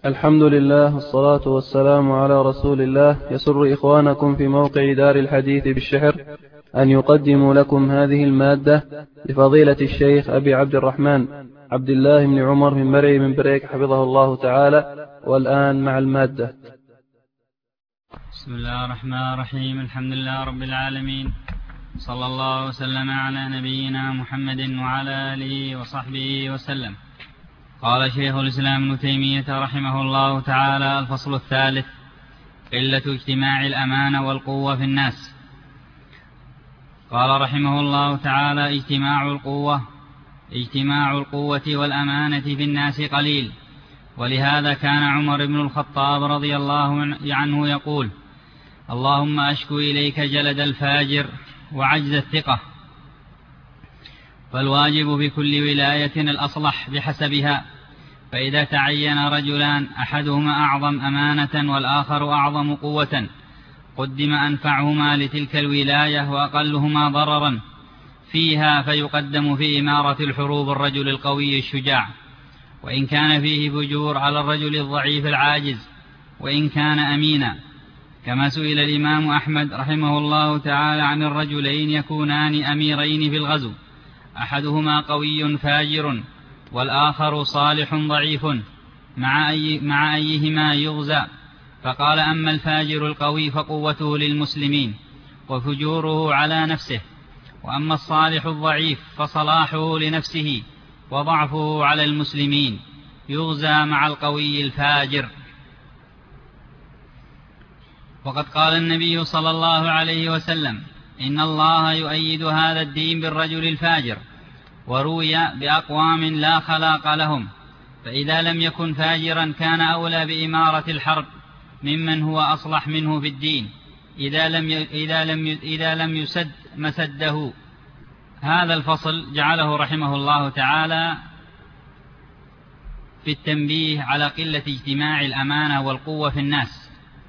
الحمد لله والصلاة والسلام على رسول الله. يسر إخوانكم في موقع دار الحديث بالشحر أن يقدموا لكم هذه المادة لفضيلة الشيخ أبي عبد الرحمن عبد الله بن عمر من مرعي من بريك حفظه الله تعالى. والآن مع المادة. بسم الله الرحمن الرحيم. الحمد لله رب العالمين، صلى الله وسلم على نبينا محمد وعلى آله وصحبه وسلم. قال شيخ الإسلام ابن تيمية رحمه الله تعالى: الفصل الثالث: قلة اجتماع الأمانة والقوة في الناس. قال رحمه الله تعالى: اجتماع القوة والأمانة في الناس قليل، ولهذا كان عمر بن الخطاب رضي الله عنه يقول: اللهم أشكو إليك جلد الفاجر وعجز الثقة. فالواجب في كل ولاية الأصلح بحسبها، فإذا تعين رجلان أحدهما أعظم أمانة والآخر أعظم قوة قدم أنفعهما لتلك الولاية وأقلهما ضررا فيها، فيقدم في إمارة الحروب الرجل القوي الشجاع، وإن كان فيه فجور على الرجل الضعيف العاجز وإن كان أمينا. كما سئل الإمام أحمد رحمه الله تعالى عن الرجلين يكونان أميرين في الغزو، أحدهما قوي فاجر والآخر صالح ضعيف، مع أيهما يغزى؟ فقال: أما الفاجر القوي فقوته للمسلمين وفجوره على نفسه، وأما الصالح الضعيف فصلاحه لنفسه وضعفه على المسلمين، يغزى مع القوي الفاجر. وقد قال النبي صلى الله عليه وسلم: إن الله يؤيد هذا الدين بالرجل الفاجر. وروي: بأقوام لا خلاق لهم. فإذا لم يكن فاجرا كان أولى بإمارة الحرب ممن هو أصلح منه في الدين، إذا لم يسد مسده. هذا الفصل جعله رحمه الله تعالى في التنبيه على قلة اجتماع الأمانة والقوة في الناس،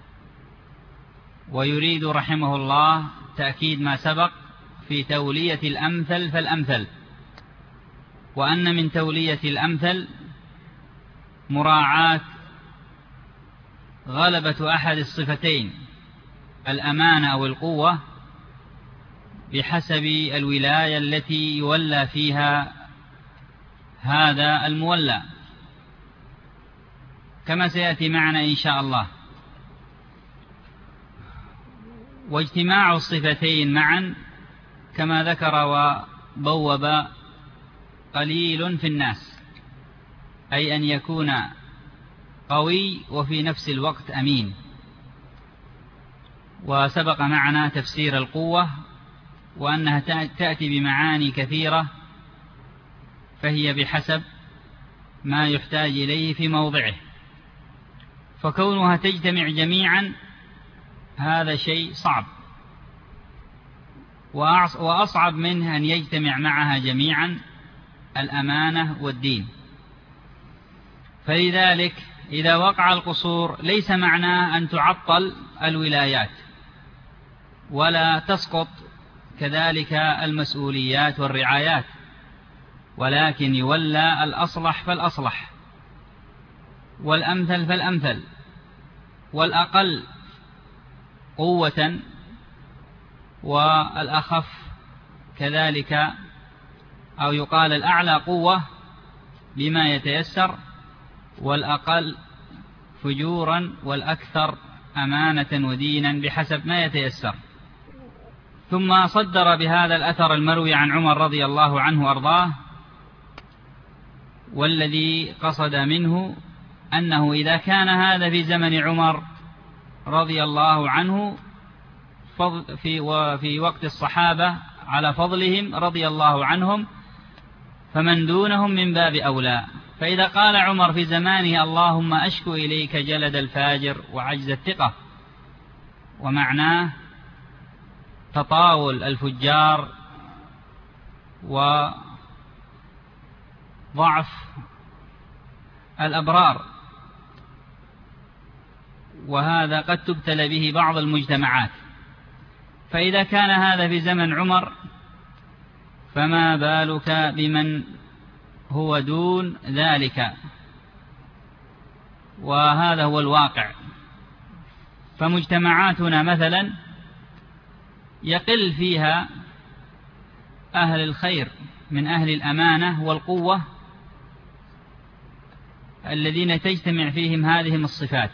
ويريد رحمه الله تأكيد ما سبق في تولية الأمثل فالأمثل، وأن من تولية الأمثل مراعاة غلبة أحد الصفتين، الأمانة أو القوة، بحسب الولاية التي يولى فيها هذا المولى، كما سيأتي معنا إن شاء الله. واجتماع الصفتين معا كما ذكر وبوب قليل في الناس، أي أن يكون قوي وفي نفس الوقت أمين. وسبق معنا تفسير القوة وأنها تأتي بمعاني كثيرة، فهي بحسب ما يحتاج إليه في موضعه، فكونها تجتمع جميعا هذا شيء صعب، وأصعب منه أن يجتمع معها جميعا الأمانة والدين. فلذلك إذا وقع القصور ليس معناه أن تعطل الولايات ولا تسقط كذلك المسؤوليات والرعايات، ولكن يولى الأصلح فالأصلح، والأمثل فالأمثل، والأقل قوة والأخف كذلك، أو يقال الأعلى قوة بما يتيسر، والأقل فجورا، والأكثر أمانة ودينا بحسب ما يتيسر. ثم صدر بهذا الأثر المروي عن عمر رضي الله عنه وأرضاه، والذي قصد منه أنه إذا كان هذا في زمن عمر رضي الله عنه وفي وقت الصحابة على فضلهم رضي الله عنهم، فمن دونهم من باب أولى. فإذا قال عمر في زمانه: اللهم أشكو إليك جلد الفاجر وعجز الثقة، ومعناه تطاول الفجار وضعف الأبرار، وهذا قد تبتلى به بعض المجتمعات. فإذا كان هذا في زمن عمر فما بالك بمن هو دون ذلك؟ وهذا هو الواقع. فمجتمعاتنا مثلا يقل فيها أهل الخير من أهل الأمانة والقوة الذين تجتمع فيهم هذه الصفات،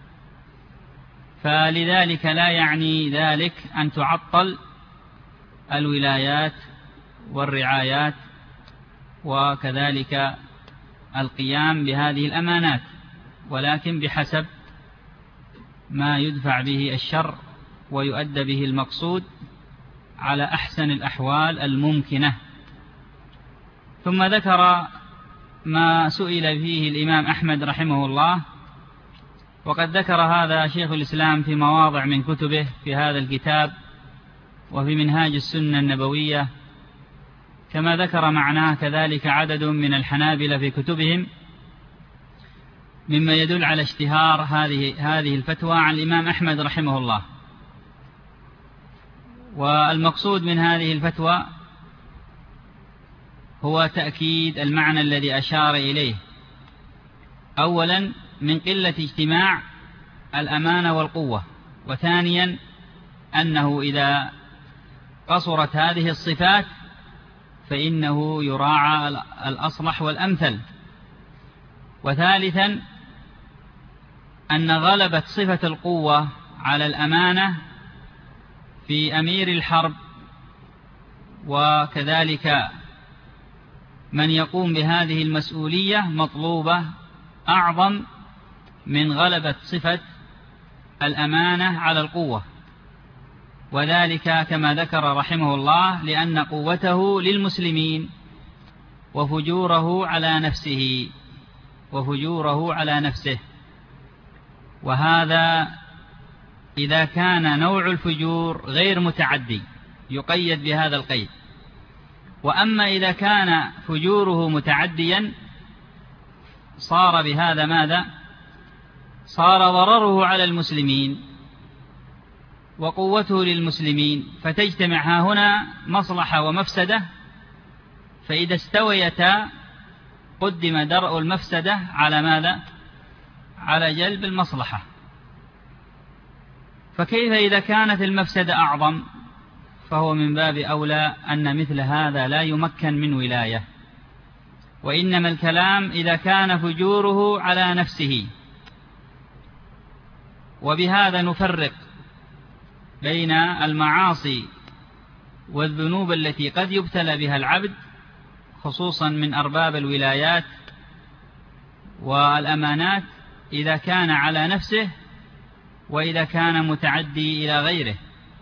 فلذلك لا يعني ذلك أن تعطل الولايات والرعايات وكذلك القيام بهذه الأمانات، ولكن بحسب ما يدفع به الشر ويؤدى به المقصود على أحسن الأحوال الممكنة. ثم ذكر ما سئل فيه الإمام أحمد رحمه الله، وقد ذكر هذا شيخ الإسلام في مواضع من كتبه في هذا الكتاب وفي منهاج السنة النبوية، كما ذكر معناه كذلك عدد من الحنابلة في كتبهم، مما يدل على اشتهار هذه الفتوى عن الإمام أحمد رحمه الله. والمقصود من هذه الفتوى هو تأكيد المعنى الذي أشار إليه، أولا من قلة اجتماع الأمانة والقوة، وثانيا أنه إذا قصرت هذه الصفات فإنه يراعى الأصلح والأمثل، وثالثا أن غلبة صفة القوة على الأمانة في أمير الحرب وكذلك من يقوم بهذه المسؤولية مطلوبة أعظم من غلبة صفة الأمانة على القوة، وذلك كما ذكر رحمه الله لأن قوته للمسلمين وفجوره على نفسه، وهذا إذا كان نوع الفجور غير متعدي يقيد بهذا القيد. وأما إذا كان فجوره متعديا صار بهذا ماذا؟ صار ضرره على المسلمين وقوته للمسلمين، فتجتمع هنا مصلحة ومفسدة، فإذا استويتا قدم درء المفسدة على ماذا؟ على جلب المصلحة. فكيف إذا كانت المفسدة أعظم؟ فهو من باب أولى أن مثل هذا لا يمكن من ولاية، وإنما الكلام إذا كان فجوره على نفسه. وبهذا نفرق بين المعاصي والذنوب التي قد يبتلى بها العبد خصوصا من أرباب الولايات والأمانات إذا كان على نفسه وإذا كان متعدي إلى غيره.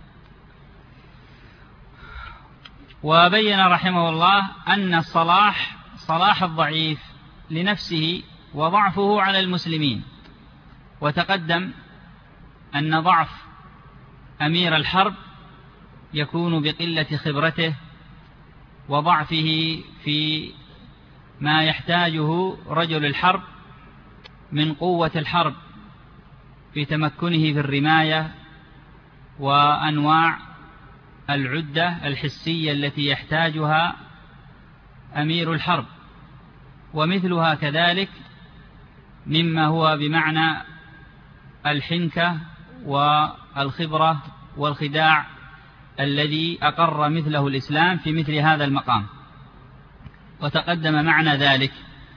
وبين رحمه الله أن صلاح الضعيف لنفسه وضعفه على المسلمين، وتقدم أن ضعف أمير الحرب يكون بقلة خبرته وضعفه في ما يحتاجه رجل الحرب من قوة الحرب في تمكنه في الرماية وأنواع العدة الحسية التي يحتاجها أمير الحرب، ومثلها كذلك مما هو بمعنى الحنكة والخبرة والخداع الذي أقر مثله الإسلام في مثل هذا المقام، وتقدم معنى ذلك.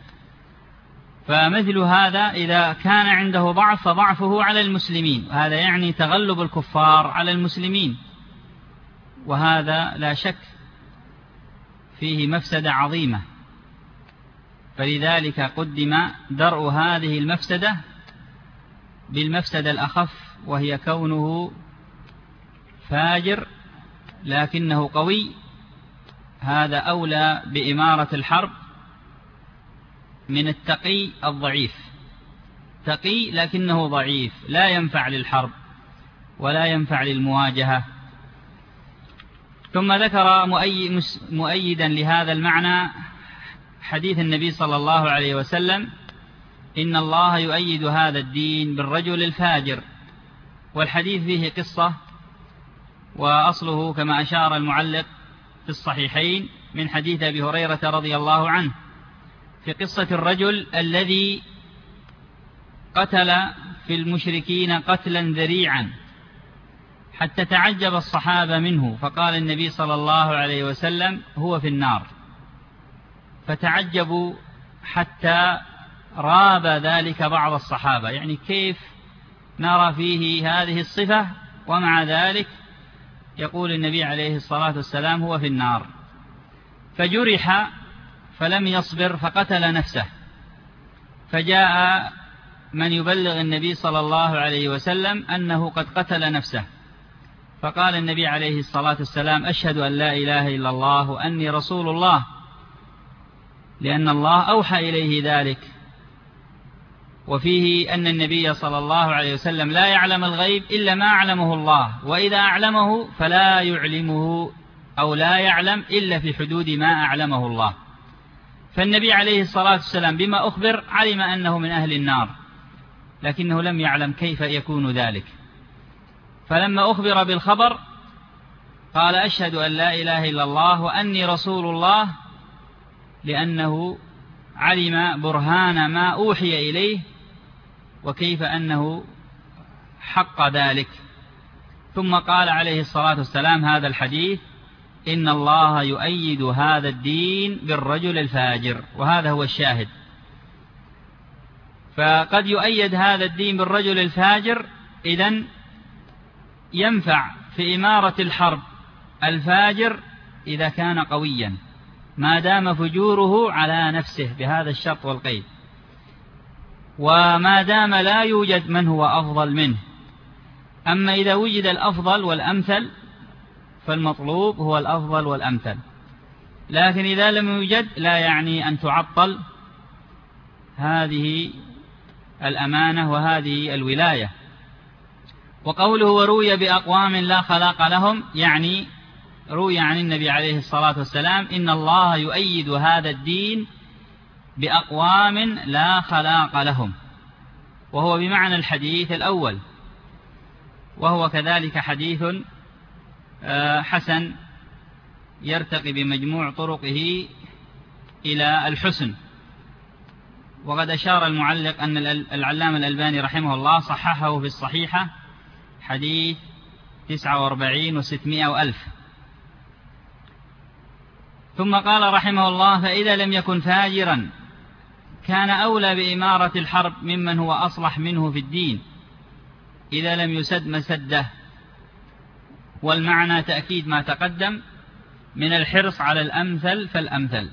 فمثل هذا إذا كان عنده ضعف فضعفه على المسلمين، وهذا يعني تغلب الكفار على المسلمين، وهذا لا شك فيه مفسدة عظيمة، فلذلك قدم درء هذه المفسدة بالمفسدة الأخف، وهي كونه فاجر لكنه قوي. هذا أولى بإمارة الحرب من التقي الضعيف، تقي لكنه ضعيف لا ينفع للحرب ولا ينفع للمواجهة. ثم ذكر مؤيدا لهذا المعنى حديث النبي صلى الله عليه وسلم: إن الله يؤيد هذا الدين بالرجل الفاجر. والحديث فيه قصة، وأصله كما أشار المعلق في الصحيحين من حديث أبي هريرة رضي الله عنه، في قصة الرجل الذي قتل في المشركين قتلا ذريعا حتى تعجب الصحابة منه، فقال النبي صلى الله عليه وسلم: هو في النار. فتعجبوا حتى راب ذلك بعض الصحابة، يعني كيف نرى فيه هذه الصفة ومع ذلك يقول النبي عليه الصلاة والسلام هو في النار. فجرح فلم يصبر فقتل نفسه، فجاء من يبلغ النبي صلى الله عليه وسلم أنه قد قتل نفسه، فقال النبي عليه الصلاة والسلام: أشهد أن لا إله إلا الله وأني رسول الله، لأن الله أوحى إليه ذلك. وفيه أن النبي صلى الله عليه وسلم لا يعلم الغيب إلا ما أعلمه الله، وإذا أعلمه فلا يعلمه أو لا يعلم إلا في حدود ما أعلمه الله. فالنبي عليه الصلاة والسلام بما أخبر علم أنه من أهل النار، لكنه لم يعلم كيف يكون ذلك. فلما أخبر بالخبر قال: أشهد أن لا إله إلا الله وأني رسول الله، لأنه علم برهان ما أوحي إليه وكيف أنه حق ذلك. ثم قال عليه الصلاة والسلام هذا الحديث: إن الله يؤيد هذا الدين بالرجل الفاجر، وهذا هو الشاهد. فقد يؤيد هذا الدين بالرجل الفاجر، إذن ينفع في إمارة الحرب الفاجر إذا كان قويا، ما دام فجوره على نفسه بهذا الشرط والقيد، وما دام لا يوجد من هو أفضل منه. أما إذا وجد الأفضل والأمثل فالمطلوب هو الأفضل والأمثل، لكن إذا لم يوجد لا يعني أن تعطل هذه الأمانة وهذه الولاية. وقوله وروي بأقوام لا خلاق لهم، يعني روي عن النبي عليه الصلاة والسلام إن الله يؤيد هذا الدين بأقوام لا خلاق لهم، وهو بمعنى الحديث الأول، وهو كذلك حديث حسن يرتقي بمجموع طرقه إلى الحسن. وقد أشار المعلق أن العلامة الألباني رحمه الله صححه في الصحيحة حديث 49 و600 وألف. ثم قال رحمه الله: فإذا لم يكن فاجرا كان أولى بإمارة الحرب ممن هو أصلح منه في الدين إذا لم يسد مسده. والمعنى تأكيد ما تقدم من الحرص على الأمثل فالأمثل،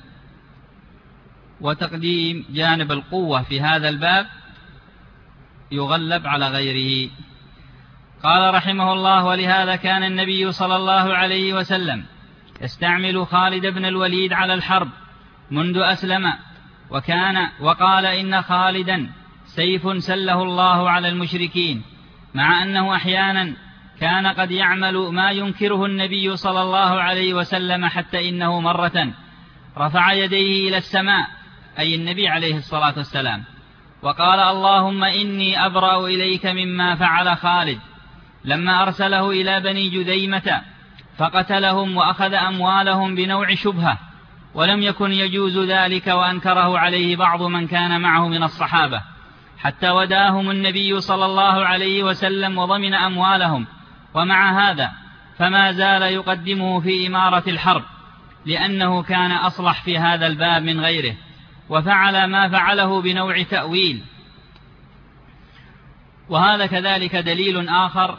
وتقديم جانب القوة في هذا الباب يغلب على غيره. قال رحمه الله: ولهذا كان النبي صلى الله عليه وسلم يستعمل خالد بن الوليد على الحرب منذ أسلم، وقال إن خالدا سيف سله الله على المشركين، مع أنه أحيانا كان قد يعمل ما ينكره النبي صلى الله عليه وسلم، حتى إنه مرة رفع يديه إلى السماء، أي النبي عليه الصلاة والسلام، وقال: اللهم إني أبرأ إليك مما فعل خالد، لما أرسله إلى بني جذيمة فقتلهم وأخذ أموالهم بنوع شبهة، ولم يكن يجوز ذلك، وأنكره عليه بعض من كان معه من الصحابة، حتى وداهم النبي صلى الله عليه وسلم وضمن أموالهم. ومع هذا فما زال يقدمه في إمارة الحرب، لأنه كان أصلح في هذا الباب من غيره، وفعل ما فعله بنوع تأويل. وهذا كذلك دليل آخر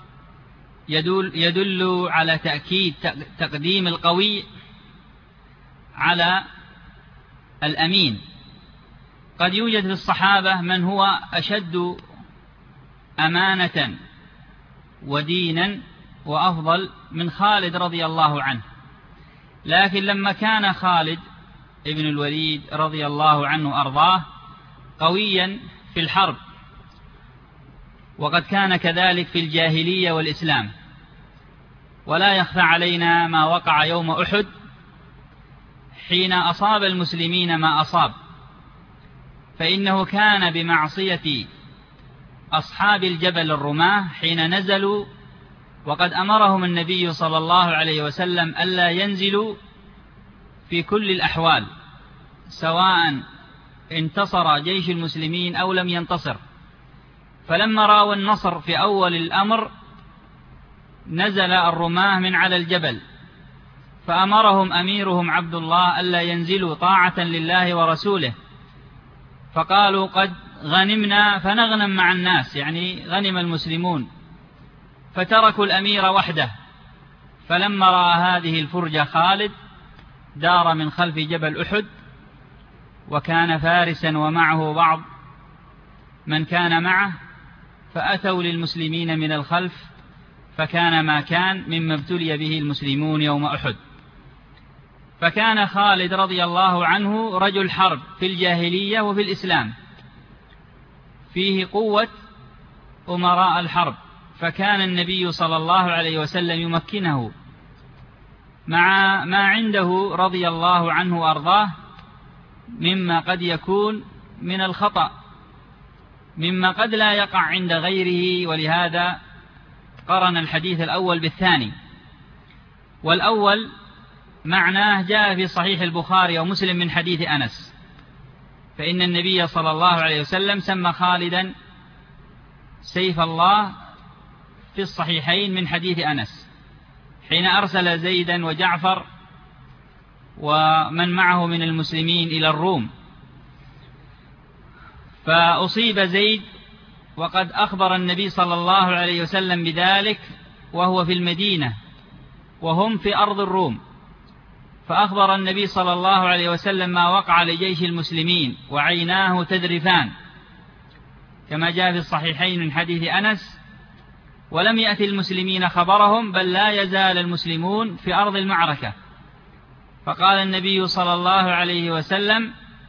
يدل على تأكيد تقديم القوي على الأمين. قد يوجد في الصحابة من هو أشد أمانة ودينا وأفضل من خالد رضي الله عنه، لكن لما كان خالد ابن الوليد رضي الله عنه أرضاه قويا في الحرب، وقد كان كذلك في الجاهلية والإسلام، ولا يخفى علينا ما وقع يوم أحد حين أصاب المسلمين ما أصاب، فإنه كان بمعصية أصحاب الجبل الرماة حين نزلوا، وقد أمرهم النبي صلى الله عليه وسلم ألا ينزلوا في كل الأحوال، سواء انتصر جيش المسلمين أو لم ينتصر، فلما رأوا النصر في أول الأمر نزل الرماة من على الجبل، فأمرهم أميرهم عبد الله ألا ينزلوا طاعة لله ورسوله، فقالوا قد غنمنا فنغنم مع الناس، يعني غنم المسلمون، فتركوا الأمير وحده. فلما رأى هذه الفرجة خالد دار من خلف جبل أحد، وكان فارسا ومعه بعض من كان معه، فأتوا للمسلمين من الخلف، فكان ما كان مما ابتلي به المسلمون يوم أحد. فكان خالد رضي الله عنه رجل حرب في الجاهلية وفي الإسلام، فيه قوة أمراء الحرب، فكان النبي صلى الله عليه وسلم يمكنه مع ما عنده رضي الله عنه وأرضاه مما قد يكون من الخطأ، مما قد لا يقع عند غيره، ولهذا قرن الحديث الأول بالثاني. والأول معناه جاء في صحيح البخاري ومسلم من حديث أنس، فإن النبي صلى الله عليه وسلم سمى خالدا سيف الله في الصحيحين من حديث أنس، حين أرسل زيدا وجعفر ومن معه من المسلمين إلى الروم، فأصيب زيد وقد أخبر النبي صلى الله عليه وسلم بذلك وهو في المدينة وهم في أرض الروم، فأخبر النبي صلى الله عليه وسلم ما وقع لجيش المسلمين وعيناه تذرفان كما جاء في الصحيحين من حديث أنس، ولم يأتي المسلمين خبرهم، بل لا يزال المسلمون في أرض المعركة. فقال النبي صلى الله عليه وسلم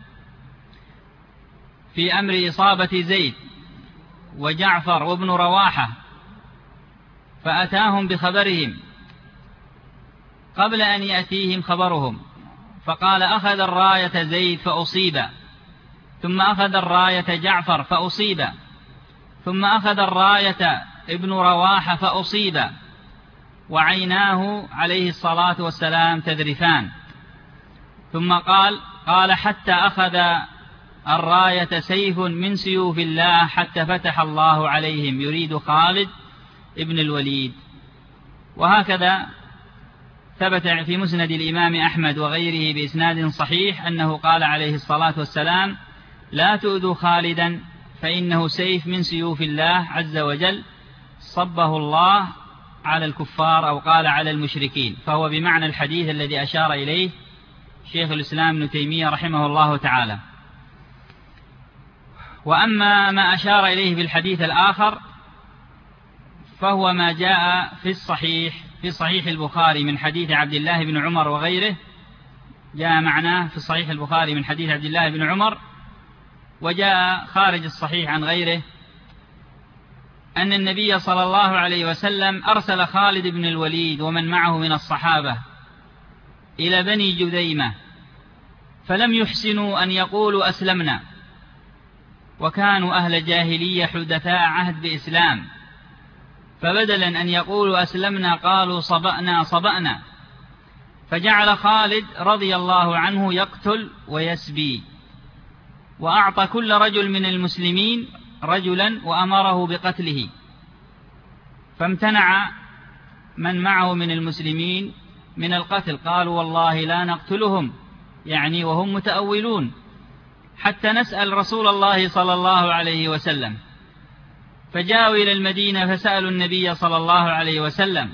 في أمر إصابة زيد وجعفر وابن رواحة، فأتاهم بخبرهم قبل أن يأتيهم خبرهم، فقال أخذ الراية زيد فأصيب، ثم أخذ الراية جعفر فأصيب، ثم أخذ الراية ابن رواحة فأصيب، وعيناه عليه الصلاة والسلام تذرفان. ثم قال حتى أخذ الراية سيف من سيوف الله حتى فتح الله عليهم، يريد خالد ابن الوليد. وهكذا ثبت في مسند الإمام أحمد وغيره بإسناد صحيح أنه قال عليه الصلاة والسلام لا تؤذوا خالدا فإنه سيف من سيوف الله عز وجل صبه الله على الكفار، أو قال على المشركين، فهو بمعنى الحديث الذي أشار إليه شيخ الإسلام ابن تيمية رحمه الله تعالى. وأما ما أشار إليه بالحديث الآخر فهو ما جاء في صحيح البخاري من حديث عبد الله بن عمر وغيره، جاء معناه في صحيح البخاري من حديث عبد الله بن عمر، وجاء خارج الصحيح عن غيره أن النبي صلى الله عليه وسلم أرسل خالد بن الوليد ومن معه من الصحابة إلى بني جذيمة، فلم يحسنوا أن يقولوا أسلمنا، وكانوا أهل جاهلية حدثاء عهد بإسلام، فبدلا أن يقولوا أسلمنا قالوا صبأنا، فجعل خالد رضي الله عنه يقتل ويسبي، وأعطى كل رجل من المسلمين رجلا وأمره بقتله، فامتنع من معه من المسلمين من القتل، قالوا والله لا نقتلهم، يعني وهم متأولون، حتى نسأل رسول الله صلى الله عليه وسلم. فجاءوا إلى المدينة فسألوا النبي صلى الله عليه وسلم،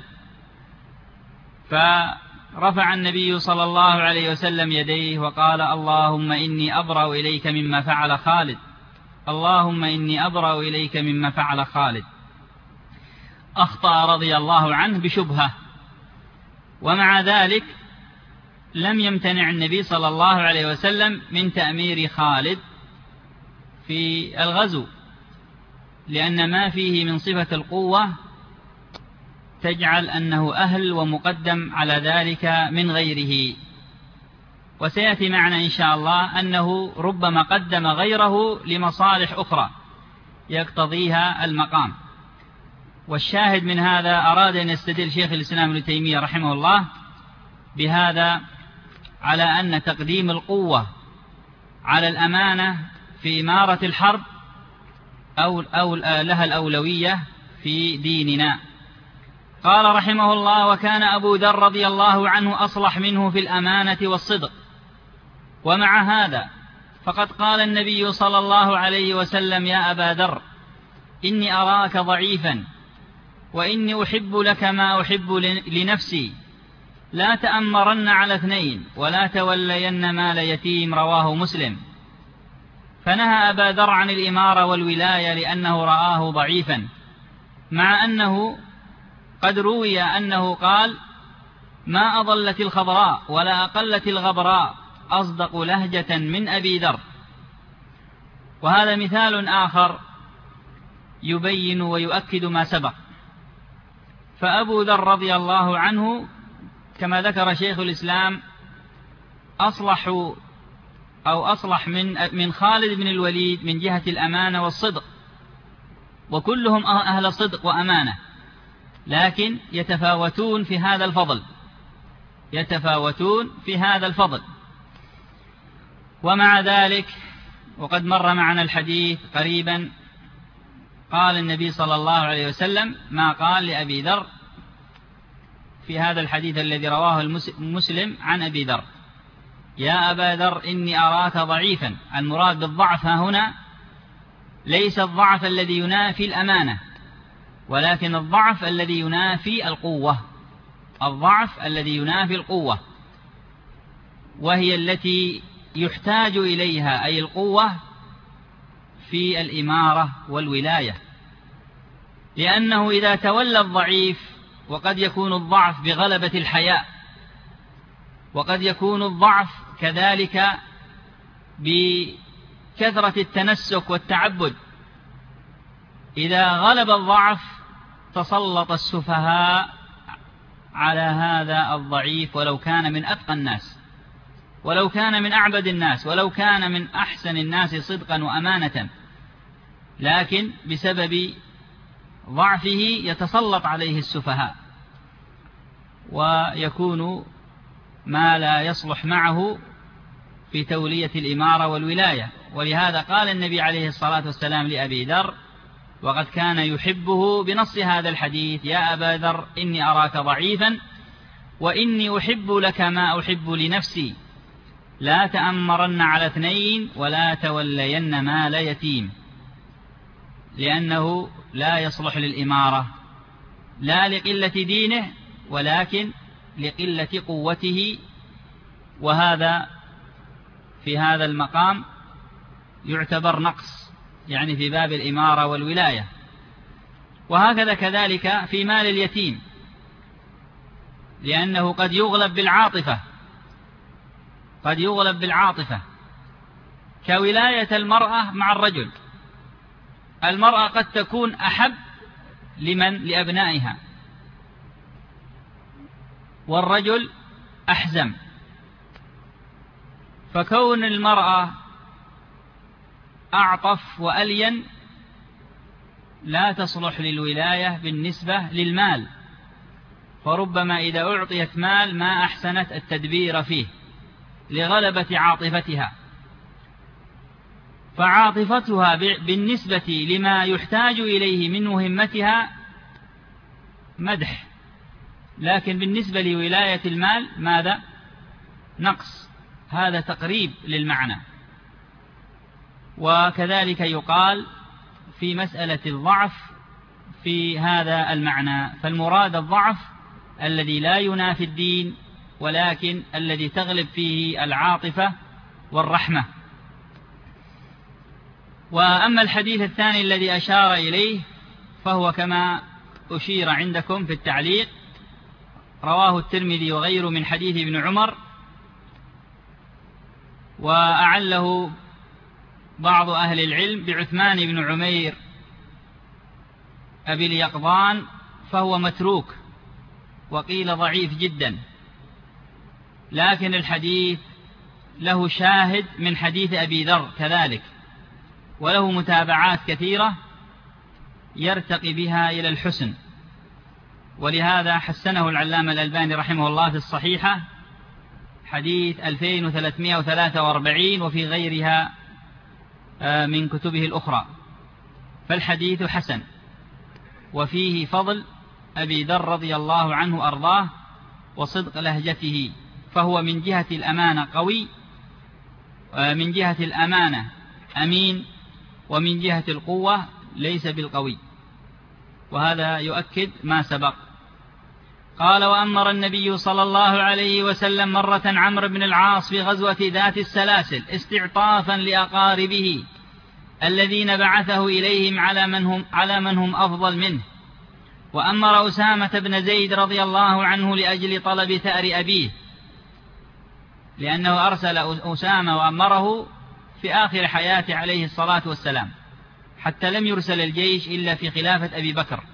فرفع النبي صلى الله عليه وسلم يديه وقال اللهم إني أبرأ إليك مما فعل خالد، اللهم إني أبرأ إليك مما فعل خالد. أخطأ رضي الله عنه بشبهة، ومع ذلك لم يمتنع النبي صلى الله عليه وسلم من تأمير خالد في الغزو، لأن ما فيه من صفة القوة تجعل أنه أهل ومقدم على ذلك من غيره. وسيأتي معنا إن شاء الله أنه ربما قدم غيره لمصالح أخرى يقتضيها المقام. والشاهد من هذا أراد أن يستدل شيخ الإسلام ابن تيمية رحمه الله بهذا على أن تقديم القوة على الأمانة في إمارة الحرب أو لها الأولوية في ديننا. قال رحمه الله: وكان أبو ذر رضي الله عنه أصلح منه في الأمانة والصدق. ومع هذا فقد قال النبي صلى الله عليه وسلم: يا أبا ذر، إني أراك ضعيفا، وإني أحب لك ما أحب لنفسي، لا تأمرن على اثنين، ولا تولين مال يتيم. رواه مسلم. فنهى أبا ذر عن الإمارة والولاية لأنه رآه ضعيفا، مع أنه قد روي أنه قال: ما أضلت الخضراء ولا أقلت الغبراء أصدق لهجة من أبي ذر. وهذا مثال آخر يبين ويؤكد ما سبق. فأبو ذر رضي الله عنه كما ذكر شيخ الإسلام أصلح من خالد بن الوليد من جهة الأمانة والصدق، وكلهم أهل صدق وأمانة، لكن يتفاوتون في هذا الفضل. ومع ذلك وقد مر معنا الحديث قريبا، قال النبي صلى الله عليه وسلم ما قال لأبي ذر في هذا الحديث الذي رواه مسلم عن أبي ذر: يا أبا ذر، إني أراك ضعيفا. المراد بالضعف هنا ليس الضعف الذي ينافي الأمانة، ولكن الضعف الذي ينافي القوة، وهي التي يحتاج إليها، أي القوة في الإمارة والولاية. لأنه إذا تولى الضعيف، وقد يكون الضعف بغلبة الحياء، وقد يكون الضعف كذلك بكثرة التنسك والتعبد، إذا غلب الضعف تسلط السفهاء على هذا الضعيف، ولو كان من أتقى الناس، ولو كان من أعبد الناس، ولو كان من أحسن الناس صدقا وأمانة، لكن بسبب ضعفه يتسلط عليه السفهاء، ويكون ما لا يصلح معه في تولية الإمارة والولاية. ولهذا قال النبي عليه الصلاة والسلام لأبي ذر، وقد كان يحبه بنص هذا الحديث: يا أبا ذر، إني أراك ضعيفا، وإني أحب لك ما أحب لنفسي، لا تأمرن على اثنين، ولا تولين مال يتيم. لأنه لا يصلح للإمارة، لا لقلة دينه، ولكن لقلة قوته، وهذا في هذا المقام يعتبر نقص، يعني في باب الإمارة والولاية. وهكذا كذلك في مال اليتيم، لأنه قد يغلب بالعاطفة، كولاية المرأة مع الرجل. المرأة قد تكون أحب لأبنائها، والرجل أحزم. فكون المرأة أعطف وألين لا تصلح للولاية بالنسبة للمال، فربما إذا أعطيت مال ما أحسنت التدبير فيه لغلبة عاطفتها، فعاطفتها بالنسبة لما يحتاج إليه من مهمتها مدح، لكن بالنسبة لولاية المال ماذا؟ نقص. هذا تقريب للمعنى. وكذلك يقال في مسألة الضعف في هذا المعنى، فالمراد الضعف الذي لا ينافي الدين، ولكن الذي تغلب فيه العاطفة والرحمة. وأما الحديث الثاني الذي أشار إليه فهو كما أشير عندكم في التعليق، رواه الترمذي وغيره من حديث ابن عمر، وأعله بعض أهل العلم بعثمان بن عمير أبي اليقظان، فهو متروك، وقيل ضعيف جدا، لكن الحديث له شاهد من حديث أبي ذر كذلك، وله متابعات كثيرة يرتقي بها إلى الحسن، ولهذا حسنه العلامة الألباني رحمه الله في الصحيحة حديث 2343 وفي غيرها من كتبه الأخرى. فالحديث حسن، وفيه فضل أبي ذر رضي الله عنه أرضاه وصدق لهجته، فهو من جهة الأمانة قوي، من جهة الأمانة أمين، ومن جهة القوة ليس بالقوي، وهذا يؤكد ما سبق. قال: وأمر النبي صلى الله عليه وسلم مرة عمرو بن العاص في غزوة ذات السلاسل استعطافا لأقاربه الذين بعثه إليهم على من هم أفضل منه، وأمر أسامة بن زيد رضي الله عنه لأجل طلب ثأر أبيه، لأنه أرسل أسامة وأمره في آخر حياته عليه الصلاة والسلام، حتى لم يرسل الجيش إلا في خلافة أبي بكر،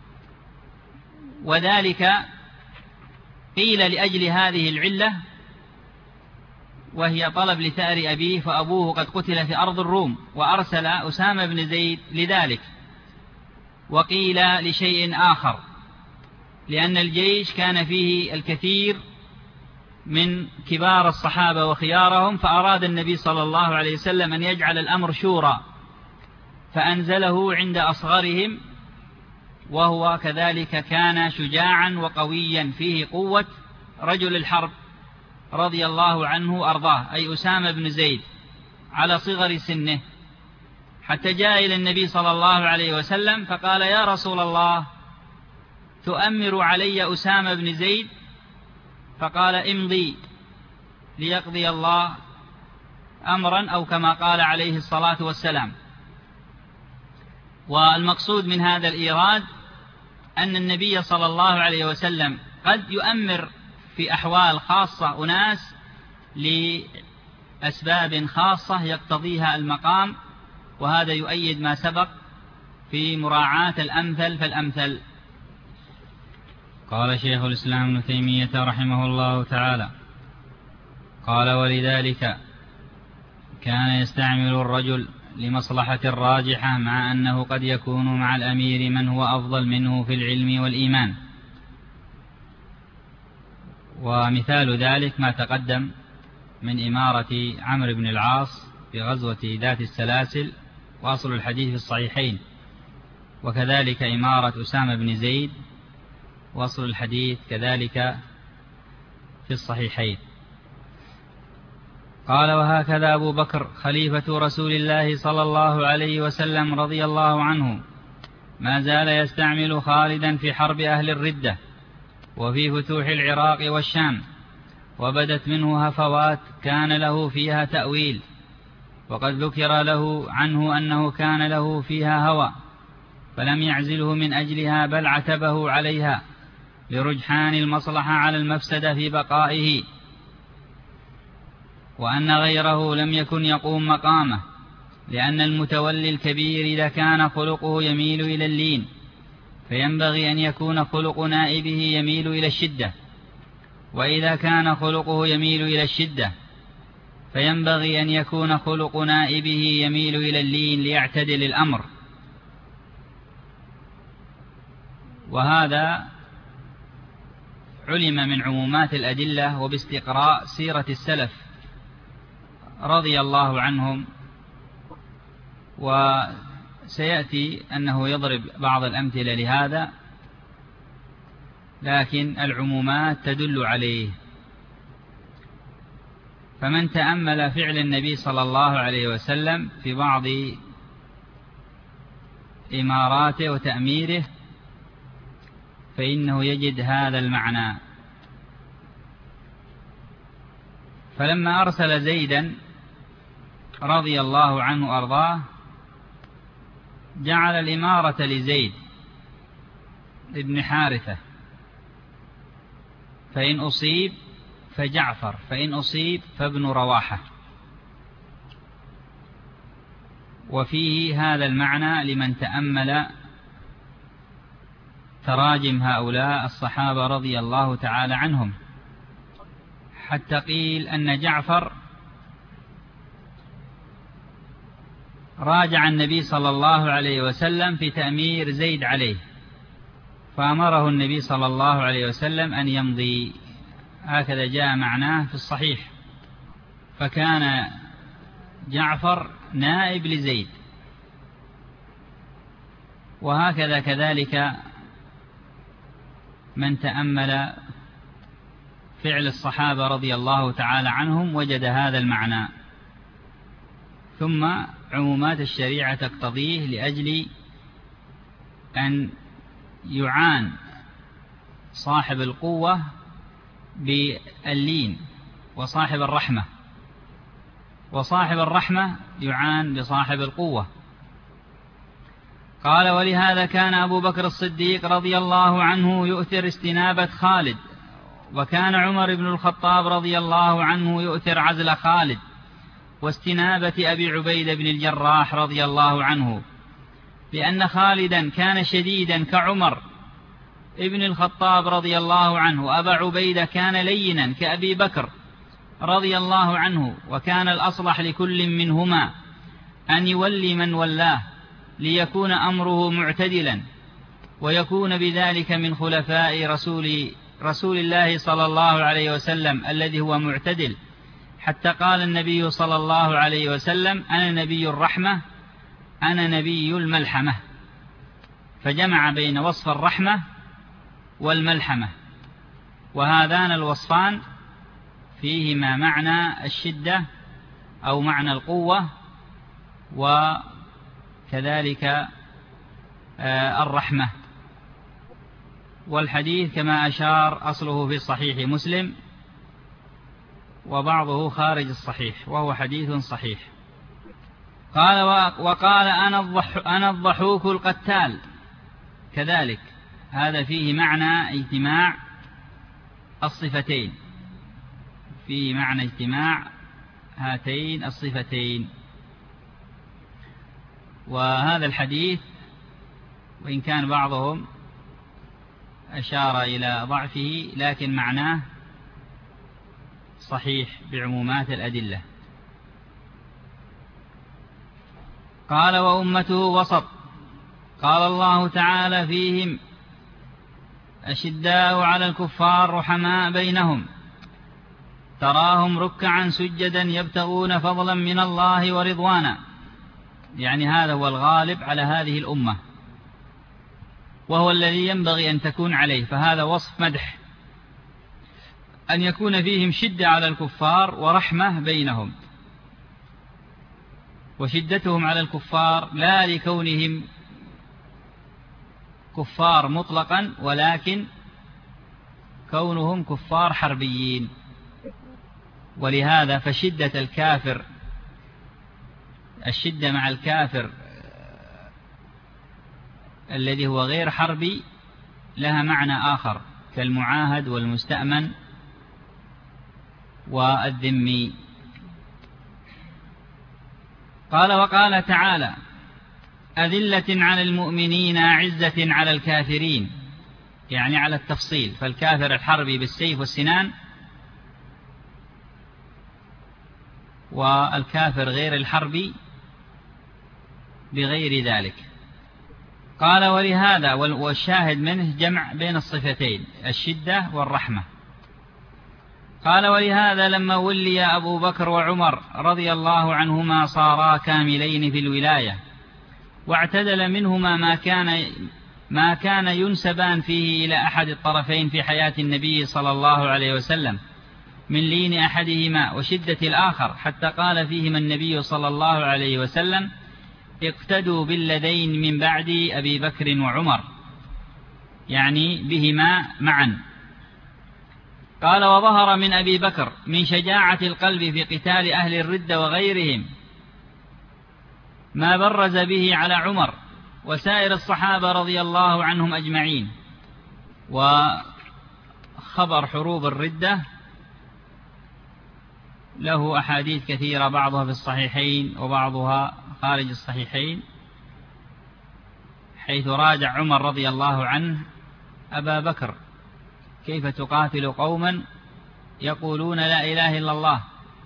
وذلك قيل لأجل هذه العلة، وهي طلب لثأر أبيه، فأبوه قد قتل في أرض الروم، وأرسل أسامة بن زيد لذلك. وقيل لشيء آخر، لأن الجيش كان فيه الكثير من كبار الصحابة وخيارهم، فأراد النبي صلى الله عليه وسلم أن يجعل الأمر شورى، فأنزله عند أصغرهم، وهو كذلك كان شجاعا وقويا فيه قوة رجل الحرب رضي الله عنه أرضاه، أي أسامة بن زيد، على صغر سنه، حتى جاء إلى النبي صلى الله عليه وسلم فقال: يا رسول الله، تؤمر علي أسامة بن زيد؟ فقال: امضي ليقضي الله أمرا، أو كما قال عليه الصلاة والسلام. والمقصود من هذا الإيراد أن النبي صلى الله عليه وسلم قد يؤمر في أحوال خاصة أناس لأسباب خاصة يقتضيها المقام، وهذا يؤيد ما سبق في مراعاة الأمثل فالأمثل. قال شيخ الإسلام ابن تيمية رحمه الله تعالى: قال: ولذلك كان يستعمل الرجل لمصلحة راجحة، مع أنه قد يكون مع الأمير من هو أفضل منه في العلم والإيمان. ومثال ذلك ما تقدم من إمارة عمرو بن العاص في غزوة ذات السلاسل، وأصل الحديث في الصحيحين، وكذلك إمارة أسامة بن زيد، وأصل الحديث كذلك في الصحيحين. قال: وهكذا أبو بكر خليفة رسول الله صلى الله عليه وسلم رضي الله عنه ما زال يستعمل خالدا في حرب أهل الردة وفي فتوح العراق والشام، وبدت منه هفوات كان له فيها تأويل، وقد ذكر له عنه أنه كان له فيها هوى، فلم يعزله من أجلها، بل عتبه عليها لرجحان المصلحة على المفسدة في بقائه، وأن غيره لم يكن يقوم مقامه، لأن المتولي الكبير إذا كان خلقه يميل إلى اللين فينبغي أن يكون خلق نائبه يميل إلى الشدة، وإذا كان خلقه يميل إلى الشدة فينبغي أن يكون خلق نائبه يميل إلى اللين ليعتدل الأمر. وهذا علم من عمومات الأدلة وباستقراء سيرة السلف رضي الله عنهم، وسيأتي أنه يضرب بعض الأمثلة لهذا، لكن العمومات تدل عليه. فمن تأمل فعل النبي صلى الله عليه وسلم في بعض إماراته وتأميره فإنه يجد هذا المعنى. فلما أرسل زيدا رضي الله عنه أرضاه جعل الإمارة لزيد ابن حارثة، فإن أصيب فجعفر، فإن أصيب فابن رواحة. وفيه هذا المعنى لمن تأمل تراجم هؤلاء الصحابة رضي الله تعالى عنهم، حتى قيل أن جعفر راجع النبي صلى الله عليه وسلم في تأمير زيد عليه، فأمره النبي صلى الله عليه وسلم أن يمضي، هكذا جاء معناه في الصحيح. فكان جعفر نائب لزيد، وهكذا كذلك من تأمل فعل الصحابة رضي الله تعالى عنهم وجد هذا المعنى. ثم عمومات الشريعة تقتضيه لأجل أن يعان صاحب القوة باللين وصاحب الرحمة، وصاحب الرحمة يعان بصاحب القوة. قال: ولهذا كان أبو بكر الصديق رضي الله عنه يؤثر استنابة خالد، وكان عمر بن الخطاب رضي الله عنه يؤثر عزل خالد واستنابة أبي عبيدة بن الجراح رضي الله عنه، لأن خالدا كان شديدا كعمر ابن الخطاب رضي الله عنه، أبا عبيدة كان لينا كأبي بكر رضي الله عنه، وكان الأصلح لكل منهما أن يولي من ولاه ليكون أمره معتدلا، ويكون بذلك من خلفاء رسول الله صلى الله عليه وسلم الذي هو معتدل، حتى قال النبي صلى الله عليه وسلم: أنا نبي الرحمة أنا نبي الملحمة، فجمع بين وصف الرحمة والملحمة، وهذان الوصفان فيهما معنى الشدة أو معنى القوة، وكذلك الرحمة. والحديث كما أشار أصله في صحيح مسلم، وبعضه خارج الصحيح، وهو حديث صحيح. قال: وقال: أنا الضحوك القتال، كذلك هذا فيه معنى اجتماع الصفتين، فيه معنى اجتماع هاتين الصفتين. وهذا الحديث وإن كان بعضهم أشار إلى ضعفه، لكن معناه صحيح بعمومات الأدلة. قال: وأمته وسط. قال الله تعالى فيهم: أشداء على الكفار رحماء بينهم، تراهم ركعا سجدا يبتغون فضلا من الله ورضوانا، يعني هذا هو الغالب على هذه الأمة، وهو الذي ينبغي أن تكون عليه. فهذا وصف مدح، أن يكون فيهم شدة على الكفار ورحمة بينهم، وشدتهم على الكفار لا لكونهم كفار مطلقا، ولكن كونهم كفار حربيين. ولهذا فشدة الكافر، الشدة مع الكافر الذي هو غير حربي لها معنى آخر، كالمعاهد والمستأمن والذمي. قال: وقال تعالى: أذلة على المؤمنين أعزة على الكافرين، يعني على التفصيل، فالكافر الحربي بالسيف والسنان، والكافر غير الحربي بغير ذلك. قال: ولهذا، والشاهد منه جمع بين الصفتين الشدة والرحمة. قال: ولهذا لما ولي أبو بكر وعمر رضي الله عنهما صارا كاملين في الولاية، واعتدل منهما ما كان ينسبان فيه إلى أحد الطرفين في حياة النبي صلى الله عليه وسلم من لين أحدهما وشدة الآخر، حتى قال فيهما النبي صلى الله عليه وسلم: اقتدوا بالذين من بعد أبي بكر وعمر، يعني بهما معا. قال: وظهر من أبي بكر من شجاعة القلب في قتال أهل الردة وغيرهم ما برز به على عمر وسائر الصحابة رضي الله عنهم أجمعين. وخبر حروب الردة له أحاديث كثيرة، بعضها في الصحيحين وبعضها خارج الصحيحين، حيث راجع عمر رضي الله عنه أبا بكر: كيف تقاتل قوما يقولون لا إله إلا الله؟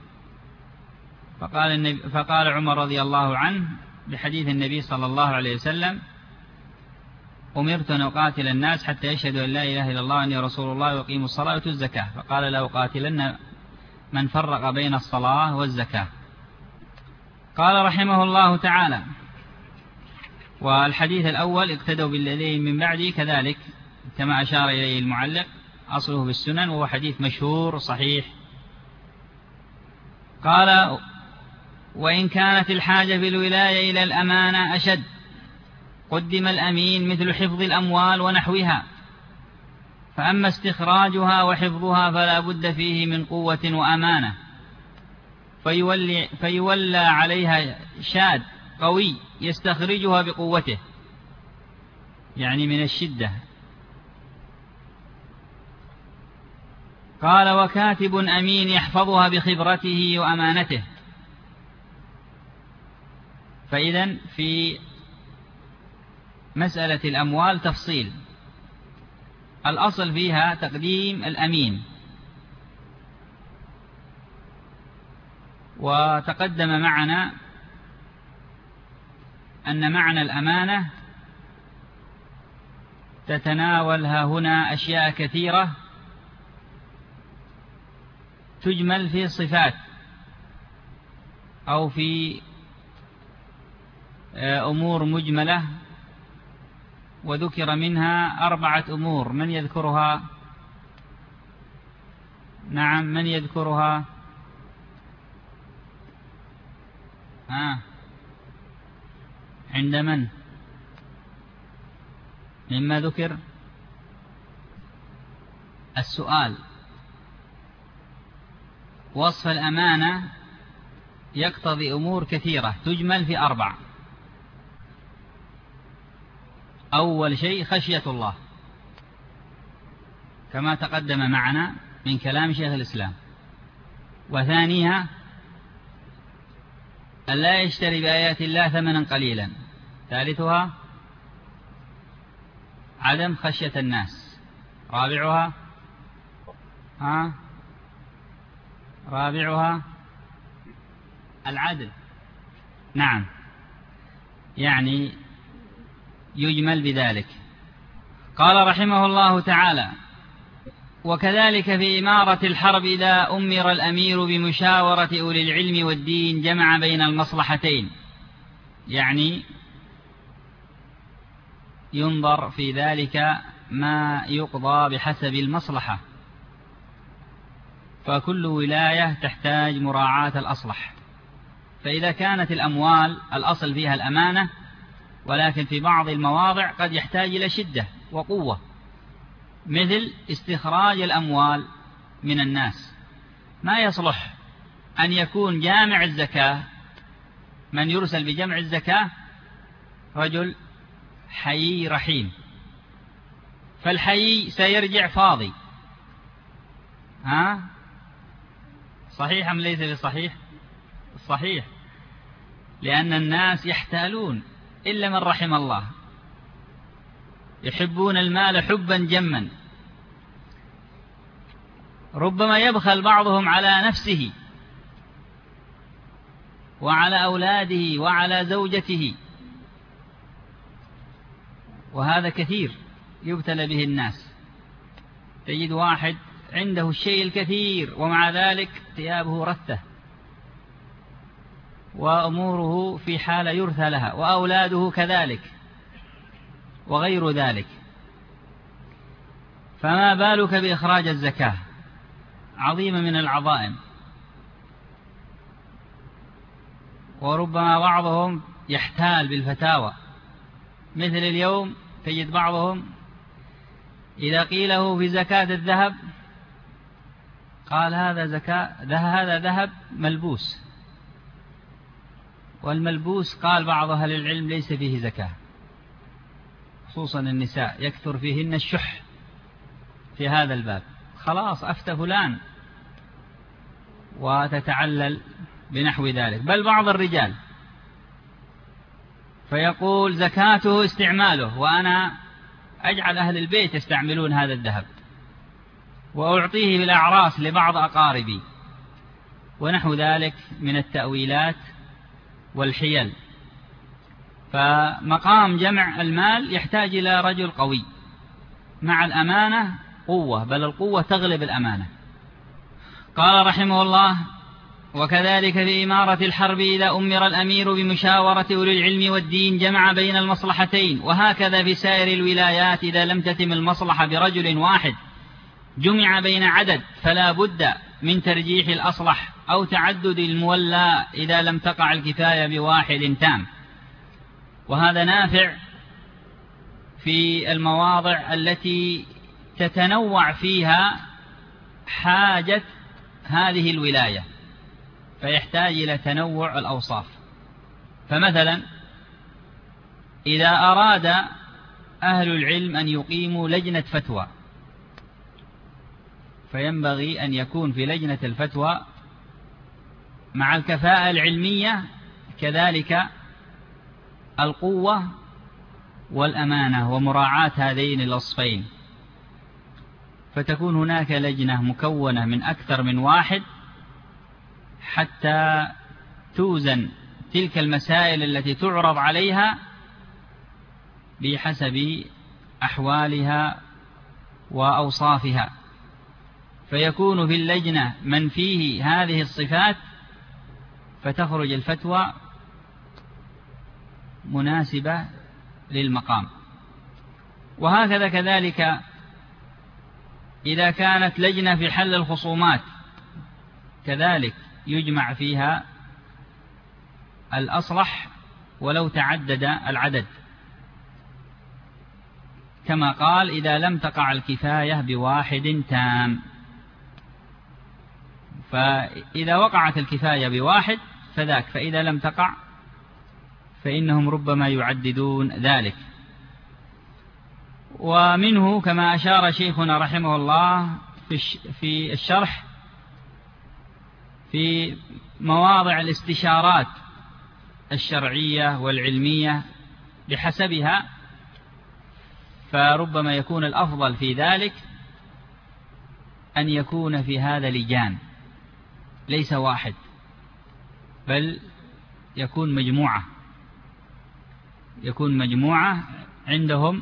فقال عمر رضي الله عنه بحديث النبي صلى الله عليه وسلم: أمرت أن أقاتل الناس حتى يشهدوا أن لا إله إلا الله وأني رسول الله ويقيموا الصلاة ويؤتوا الزكاة. فقال: لا أقاتلن من فرق بين الصلاة والزكاة. قال رحمه الله تعالى: والحديث الأول اقتدوا بالذين من بعده كذلك كما أشار إليه المعلق، أصله بالسنن وهو حديث مشهور صحيح. قال: وإن كانت الحاجة في الولاية إلى الأمانة أشد قدم الأمين مثل حفظ الأموال ونحوها، فأما استخراجها وحفظها فلا بد فيه من قوة وأمانة، فيولى عليها شاد قوي يستخرجها بقوته، يعني من الشدة. قال: وكاتب أمين يحفظها بخبرته وأمانته. فإذن في مسألة الأموال تفصيل، الأصل فيها تقديم الأمين، وتقدم معنا أن معنى الأمانة تتناولها هنا أشياء كثيرة تجمل في صفات أو في أمور مجملة، وذكر منها 4 أمور. من يذكرها؟ نعم، من يذكرها؟ عند من؟ مما ذكر السؤال. وصف الأمانة يقتضي أمور كثيرة تجمل في 4. أول شيء خشية الله كما تقدم معنا من كلام شيخ الإسلام، وثانيها ألا يشتري بآيات الله ثمنا قليلا، ثالثها عدم خشية الناس، رابعها العدل. نعم، يعني يجمل بذلك. قال رحمه الله تعالى: وكذلك في إمارة الحرب إذا أمر الأمير بمشاورة أولي العلم والدين جمع بين المصلحتين، يعني ينظر في ذلك ما يقضى بحسب المصلحة، فكل ولاية تحتاج مراعاة الأصلح. فإذا كانت الأموال الأصل فيها الأمانة، ولكن في بعض المواضع قد يحتاج إلى شدة وقوة، مثل استخراج الأموال من الناس. ما يصلح أن يكون جامع الزكاة، من يرسل بجمع الزكاة رجل حيي رحيم، فالحيي سيرجع فاضي. صحيح أم ليس بصحيح؟ صحيح، لأن الناس يحتالون إلا من رحم الله، يحبون المال حبا جما، ربما يبخل بعضهم على نفسه وعلى أولاده وعلى زوجته، وهذا كثير يبتلى به الناس. تجد واحد عنده الشيء الكثير ومع ذلك ثيابه رثة، وأموره في حالة يرثى لها، وأولاده كذلك وغير ذلك. فما بالك بإخراج الزكاة؟ عظيمة من العظائم. وربما بعضهم يحتال بالفتاوى، مثل اليوم تجد بعضهم إذا قيل له في زكاة الذهب قال هذا ذهب ملبوس، والملبوس قال بعض أهل العلم ليس فيه زكاة، خصوصا النساء يكثر فيهن الشح في هذا الباب. خلاص أفتى فلان، وتتعلل بنحو ذلك. بل بعض الرجال فيقول زكاته استعماله، وأنا أجعل أهل البيت يستعملون هذا الذهب وأعطيه بالأعراس لبعض أقاربي، ونحو ذلك من التأويلات والحيل. فمقام جمع المال يحتاج إلى رجل قوي مع الأمانة قوة، بل القوة تغلب الأمانة. قال رحمه الله: وكذلك في إمارة الحرب إذا أمر الأمير بمشاورة أولي العلم والدين جمع بين المصلحتين، وهكذا في سائر الولايات إذا لم تتم المصلحة برجل واحد جمع بين عدد، فلا بد من ترجيح الأصلح أو تعدد المولى إذا لم تقع الكفاية بواحد تام. وهذا نافع في المواضع التي تتنوع فيها حاجة هذه الولاية، فيحتاج إلى تنوع الأوصاف. فمثلا إذا أراد أهل العلم أن يقيموا لجنة فتوى، فينبغي أن يكون في لجنة الفتوى مع الكفاءة العلمية كذلك القوة والأمانة ومراعاة هذين الوصفين، فتكون هناك لجنة مكونة من أكثر من واحد حتى توزن تلك المسائل التي تعرض عليها بحسب أحوالها وأوصافها، فيكون في اللجنة من فيه هذه الصفات، فتخرج الفتوى مناسبة للمقام. وهكذا كذلك إذا كانت لجنة في حل الخصومات كذلك يجمع فيها الأصلح ولو تعدد العدد، كما قال إذا لم تقع الكفاية بواحد تام. فإذا وقعت الكفاية بواحد فذاك، فإذا لم تقع فإنهم ربما يعددون ذلك. ومنه كما أشار شيخنا رحمه الله في الشرح في مواضع الاستشارات الشرعية والعلمية بحسبها، فربما يكون الأفضل في ذلك أن يكون في هذا لجان، ليس واحد بل يكون مجموعة عندهم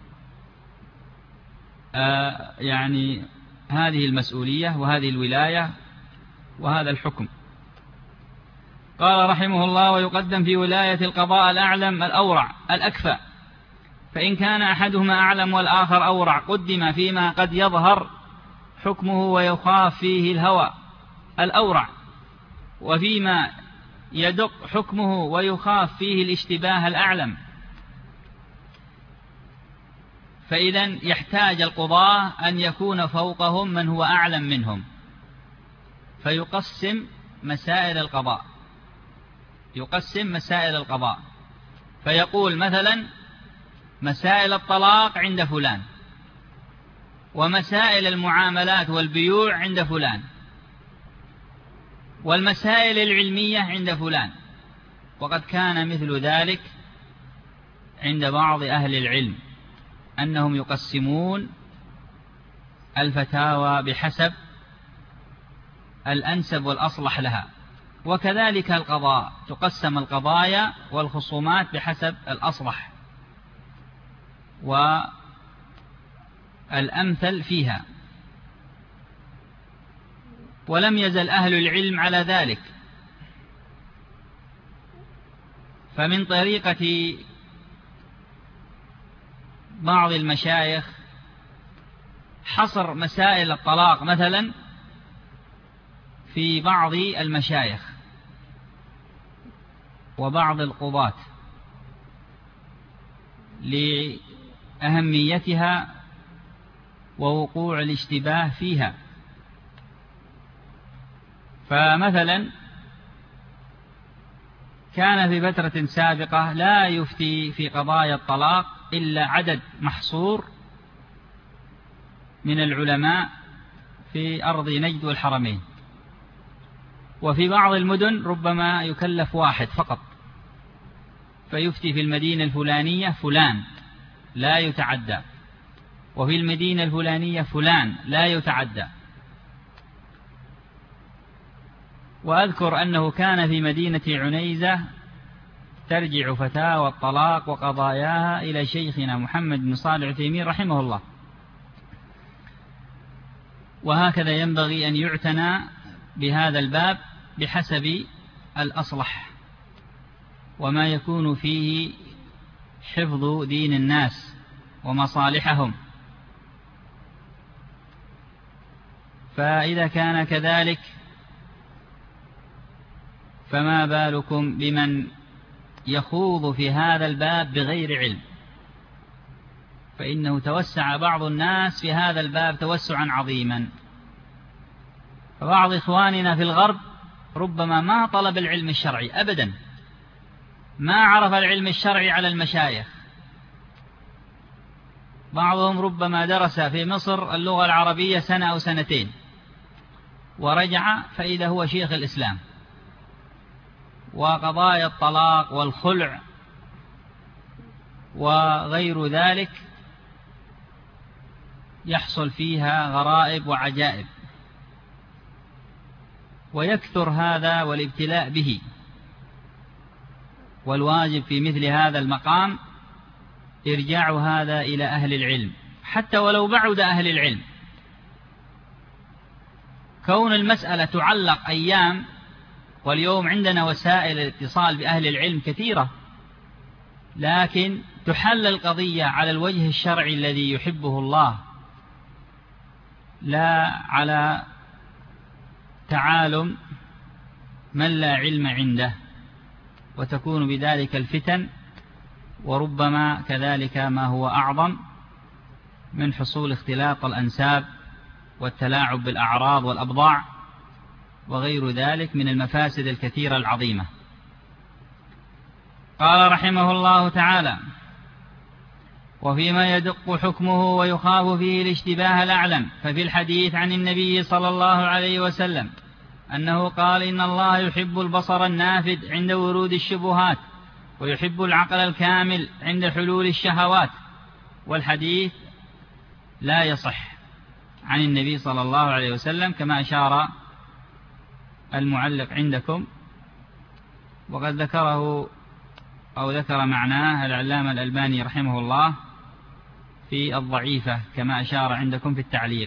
يعني هذه المسؤولية وهذه الولاية وهذا الحكم. قال رحمه الله: ويقدم في ولاية القضاء الأعلم الأورع الأكفى، فإن كان أحدهما أعلم والآخر أورع قدم فيما قد يظهر حكمه ويخاف فيه الهوى الأورع، وفيما يدق حكمه ويخاف فيه الاشتباه الأعلم. فإذا يحتاج القضاة أن يكون فوقهم من هو أعلم منهم، فيقسم مسائل القضاء، فيقول مثلا مسائل الطلاق عند فلان، ومسائل المعاملات والبيوع عند فلان، والمسائل العلمية عند فلان. وقد كان مثل ذلك عند بعض أهل العلم أنهم يقسمون الفتاوى بحسب الأنسب والأصلح لها. وكذلك القضاء تقسم القضايا والخصومات بحسب الأصلح والأمثل فيها. ولم يزل أهل العلم على ذلك، فمن طريقة بعض المشايخ حصر مسائل الطلاق مثلا في بعض المشايخ وبعض القضاة لأهميتها ووقوع الاشتباه فيها. فمثلا كان في فترة سابقة لا يفتي في قضايا الطلاق إلا عدد محصور من العلماء في أرض نجد والحرمين، وفي بعض المدن ربما يكلف واحد فقط فيفتي في المدينة الفلانية فلان لا يتعدى، وفي المدينة الفلانية فلان لا يتعدى. وأذكر أنه كان في مدينة عنيزة ترجع فتاوى الطلاق وقضاياها إلى شيخنا محمد بن صالح العثيمين رحمه الله. وهكذا ينبغي أن يعتنى بهذا الباب بحسب الأصلح وما يكون فيه حفظ دين الناس ومصالحهم. فإذا كان كذلك فما بالكم بمن يخوض في هذا الباب بغير علم؟ فإنه توسع بعض الناس في هذا الباب توسعا عظيما. فبعض إخواننا في الغرب ربما ما طلب العلم الشرعي أبدا، ما عرف العلم الشرعي على المشايخ. بعضهم ربما درس في مصر اللغة العربية سنة أو سنتين ورجع فإذا هو شيخ الإسلام، وقضايا الطلاق والخلع وغير ذلك يحصل فيها غرائب وعجائب، ويكثر هذا والابتلاء به. والواجب في مثل هذا المقام إرجاع هذا إلى أهل العلم حتى ولو بعد أهل العلم. كون المسألة تعلق أيام، واليوم عندنا وسائل الاتصال بأهل العلم كثيرة، لكن تحل القضية على الوجه الشرعي الذي يحبه الله، لا على تعالم من لا علم عنده، وتكون بذلك الفتن، وربما كذلك ما هو أعظم من حصول اختلاط الأنساب والتلاعب بالأعراض والأبضاع وغير ذلك من المفاسد الكثيرة العظيمة. قال رحمه الله تعالى: وفيما يدق حكمه ويخاف فيه الاشتباه الأعلم، ففي الحديث عن النبي صلى الله عليه وسلم أنه قال: إن الله يحب البصر النافذ عند ورود الشبهات، ويحب العقل الكامل عند حلول الشهوات. والحديث لا يصح عن النبي صلى الله عليه وسلم كما أشار المعلق عندكم، وقد ذكره أو ذكر معناه العلامة الألباني رحمه الله في الضعيفة كما أشار عندكم في التعليق،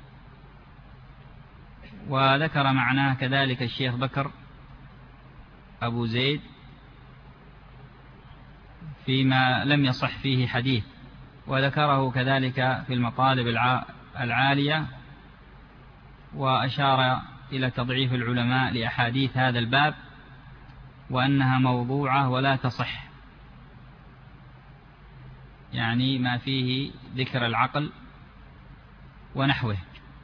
وذكر معناه كذلك الشيخ بكر أبو زيد فيما لم يصح فيه حديث، وذكره كذلك في المطالب العالية، وأشار إلى تضعيف العلماء لأحاديث هذا الباب وأنها موضوعة ولا تصح، يعني ما فيه ذكر العقل ونحوه.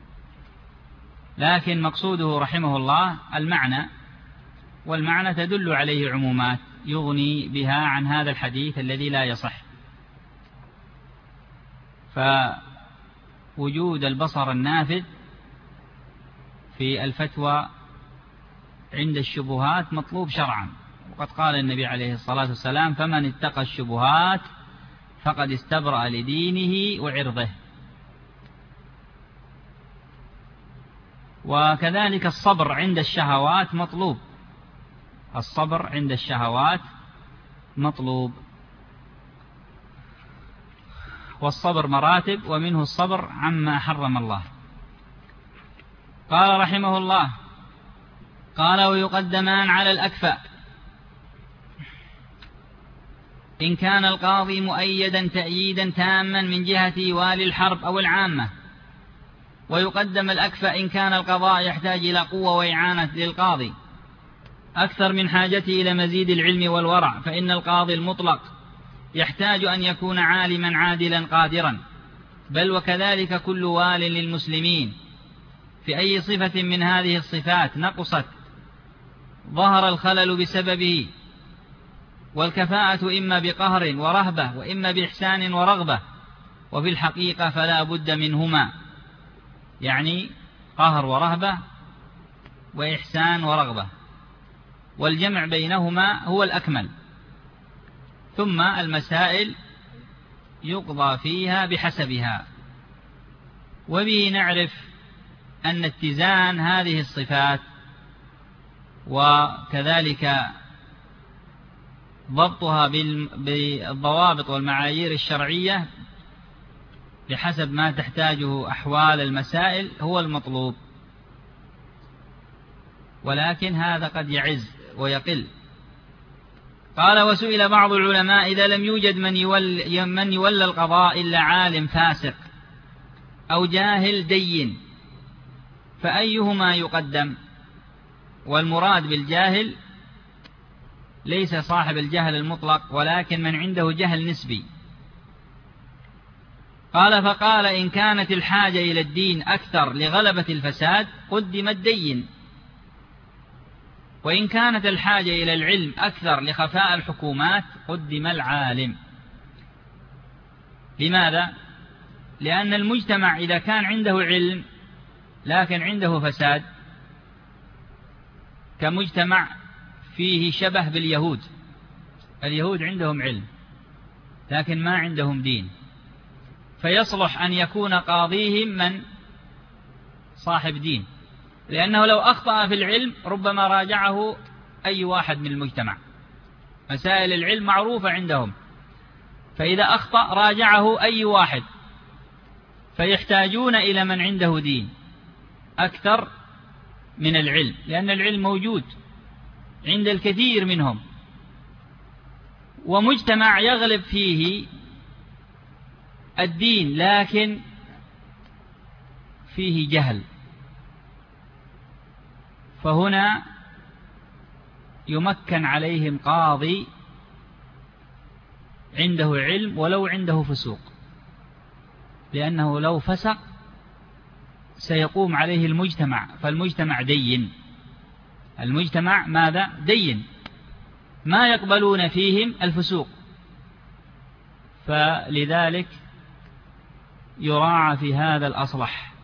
لكن مقصوده رحمه الله المعنى، والمعنى تدل عليه عمومات يغني بها عن هذا الحديث الذي لا يصح. فوجود البصر النافذ في الفتوى عند الشبهات مطلوب شرعا، وقد قال النبي عليه الصلاة والسلام: فمن اتقى الشبهات فقد استبرأ لدينه وعرضه. وكذلك الصبر عند الشهوات مطلوب، الصبر عند الشهوات مطلوب، والصبر مراتب، ومنه الصبر عما حرم الله. قال رحمه الله: قال: ويقدمان على الأكفأ إن كان القاضي مؤيدا تأييدا تاما من جهة والي الحرب أو العامة، ويقدم الأكفأ إن كان القضاء يحتاج إلى قوة وإعانة للقاضي أكثر من حاجته إلى مزيد العلم والورع، فإن القاضي المطلق يحتاج أن يكون عالما عادلا قادرا، بل وكذلك كل وال للمسلمين. في أي صفة من هذه الصفات نقصت ظهر الخلل بسببه، والكفاءة إما بقهر ورهبة وإما بإحسان ورغبة، وفي الحقيقة فلا بد منهما، يعني قهر ورهبة وإحسان ورغبة، والجمع بينهما هو الأكمل. ثم المسائل يقضى فيها بحسبها. وبه نعرف أن اتزان هذه الصفات وكذلك ضبطها بالضوابط والمعايير الشرعية بحسب ما تحتاجه أحوال المسائل هو المطلوب. ولكن هذا قد يعز ويقل. قال: وسئل بعض العلماء: إذا لم يوجد من يولى القضاء إلا عالم فاسق أو جاهل دين فأيهما يقدم؟ والمراد بالجاهل ليس صاحب الجهل المطلق، ولكن من عنده جهل نسبي. قال: فقال: إن كانت الحاجة إلى الدين أكثر لغلبة الفساد قدم الدين، وإن كانت الحاجة إلى العلم أكثر لخفاء الحكومات قدم العالم. لماذا؟ لأن المجتمع إذا كان عنده علم لكن عنده فساد كمجتمع فيه شبه باليهود. اليهود عندهم علم لكن ما عندهم دين، فيصلح أن يكون قاضيهم من صاحب دين، لأنه لو أخطأ في العلم ربما راجعه أي واحد من المجتمع. مسائل العلم معروفة عندهم، فإذا أخطأ راجعه أي واحد، فيحتاجون إلى من عنده دين أكثر من العلم، لأن العلم موجود عند الكثير منهم. ومجتمع يغلب فيه الدين لكن فيه جهل، فهنا يمكن عليهم قاضي عنده علم ولو عنده فسوق، لأنه لو فسق سيقوم عليه المجتمع، فالمجتمع دين. المجتمع ماذا؟ دين، ما يقبلون فيهم الفسوق، فلذلك يراعى في هذا الأصلح.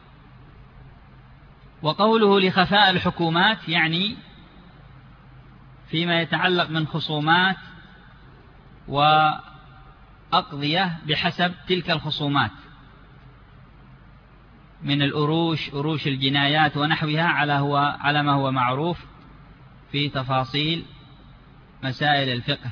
وقوله لخفاء الحكومات يعني فيما يتعلق من خصومات وأقضية بحسب تلك الخصومات من الأروش، أروش الجنايات ونحوها، على ما هو معروف في تفاصيل مسائل الفقه.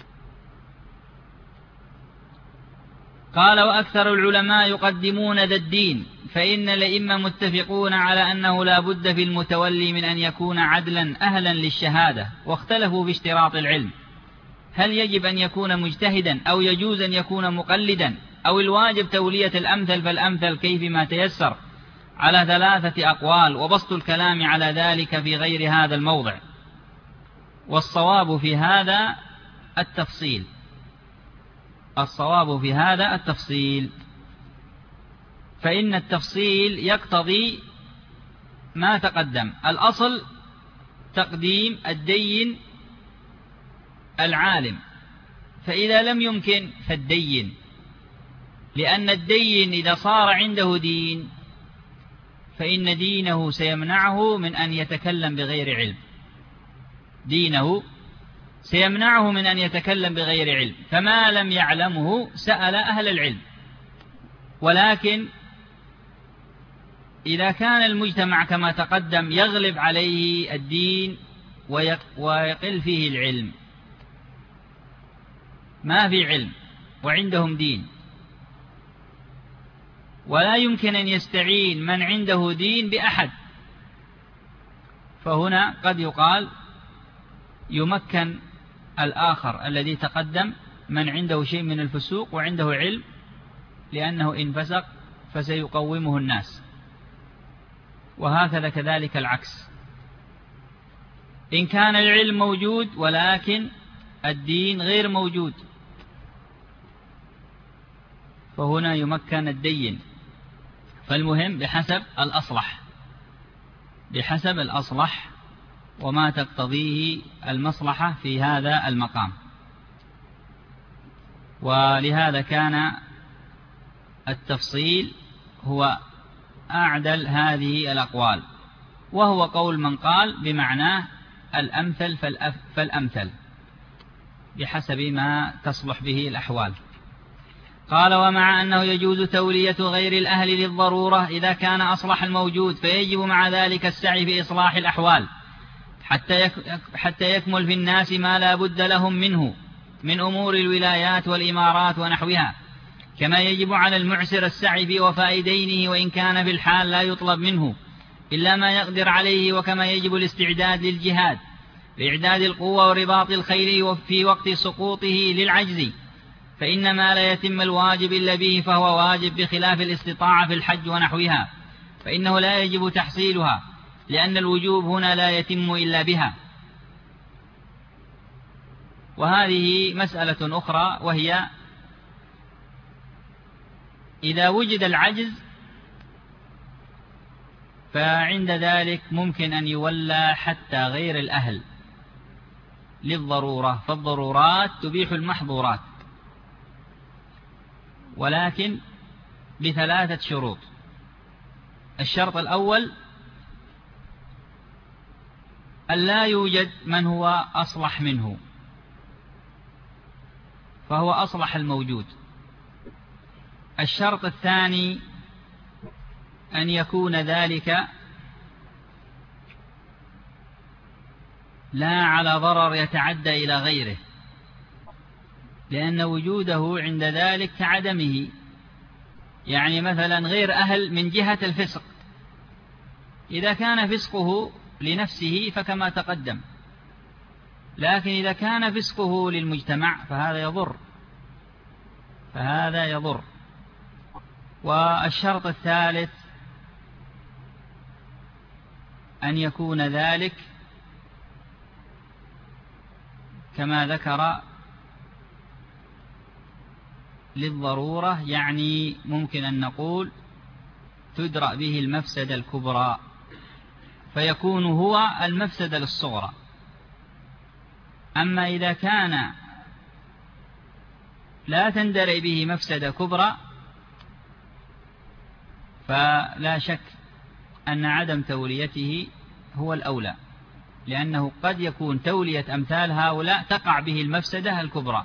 قال: وأكثر العلماء يقدمون ذا الدين، فإن الأئمة متفقون على أنه لا بد في المتولي من أن يكون عدلا أهلا للشهادة، واختلفوا في اشتراط العلم، هل يجب أن يكون مجتهدا أو يجوز أن يكون مقلدا أو الواجب تولية الأمثل فالأمثل كيفما تيسر، على 3 أقوال، وبسط الكلام على ذلك في غير هذا الموضع. والصواب في هذا التفصيل، الصواب في هذا التفصيل، فإن التفصيل يقتضي ما تقدم. الأصل تقديم الدين العالم، فإذا لم يمكن فالدين، لأن الدين إذا صار عنده دين فإن دينه سيمنعه من أن يتكلم بغير علم، دينه سيمنعه من أن يتكلم بغير علم، فما لم يعلمه سأل أهل العلم. ولكن إذا كان المجتمع كما تقدم يغلب عليه الدين ويقل فيه العلم، ما في علم وعندهم دين، ولا يمكن أن يستعين من عنده دين بأحد، فهنا قد يقال يمكن الآخر الذي تقدم من عنده شيء من الفسوق وعنده علم، لأنه إن فسق فسيقومه الناس. وهكذا كذلك العكس، إن كان العلم موجود ولكن الدين غير موجود فهنا يمكن الدين. فالمهم بحسب الأصلح، بحسب الأصلح وما تقتضيه المصلحة في هذا المقام. ولهذا كان التفصيل هو أعدل هذه الأقوال، وهو قول من قال بمعناه الأمثل فالأمثل بحسب ما تصلح به الأحوال. قال: ومع أنه يجوز تولية غير الأهل للضرورة إذا كان أصلح الموجود، فيجب مع ذلك السعي في إصلاح الأحوال حتى يكمل في الناس ما لا بد لهم منه من أمور الولايات والإمارات ونحوها، كما يجب على المعسر السعي في وفاء دينه وإن كان في الحال لا يطلب منه، إلا ما يقدر عليه، وكما يجب الاستعداد للجهاد لإعداد القوة ورباط الخيل في وقت سقوطه للعجز، فإن ما لا يتم الواجب إلا به فهو واجب، بخلاف الاستطاعة في الحج ونحوها فإنه لا يجب تحصيلها، لأن الوجوب هنا لا يتم إلا بها. وهذه مسألة أخرى، وهي إذا وجد العجز فعند ذلك ممكن أن يولى حتى غير الأهل للضرورة، فالضرورات تبيح المحظورات، ولكن بثلاثة شروط. الشرط الأول أن لا يوجد من هو أصلح منه، فهو أصلح الموجود. الشرط الثاني أن يكون ذلك لا على ضرر يتعدى إلى غيره، لأن وجوده عند ذلك كعدمه. يعني مثلا غير أهل من جهة الفسق، إذا كان فسقه لنفسه فكما تقدم، لكن إذا كان فسقه للمجتمع فهذا يضر. والشرط الثالث أن يكون ذلك كما ذكر للضرورة، يعني ممكن أن نقول تدرأ به المفسدة الكبرى، فيكون هو المفسدة للصغرى. أما إذا كان لا تندرئ به مفسدة كبرى فلا شك أن عدم توليته هو الأولى، لأنه قد يكون تولية أمثال هؤلاء تقع به المفسدة الكبرى.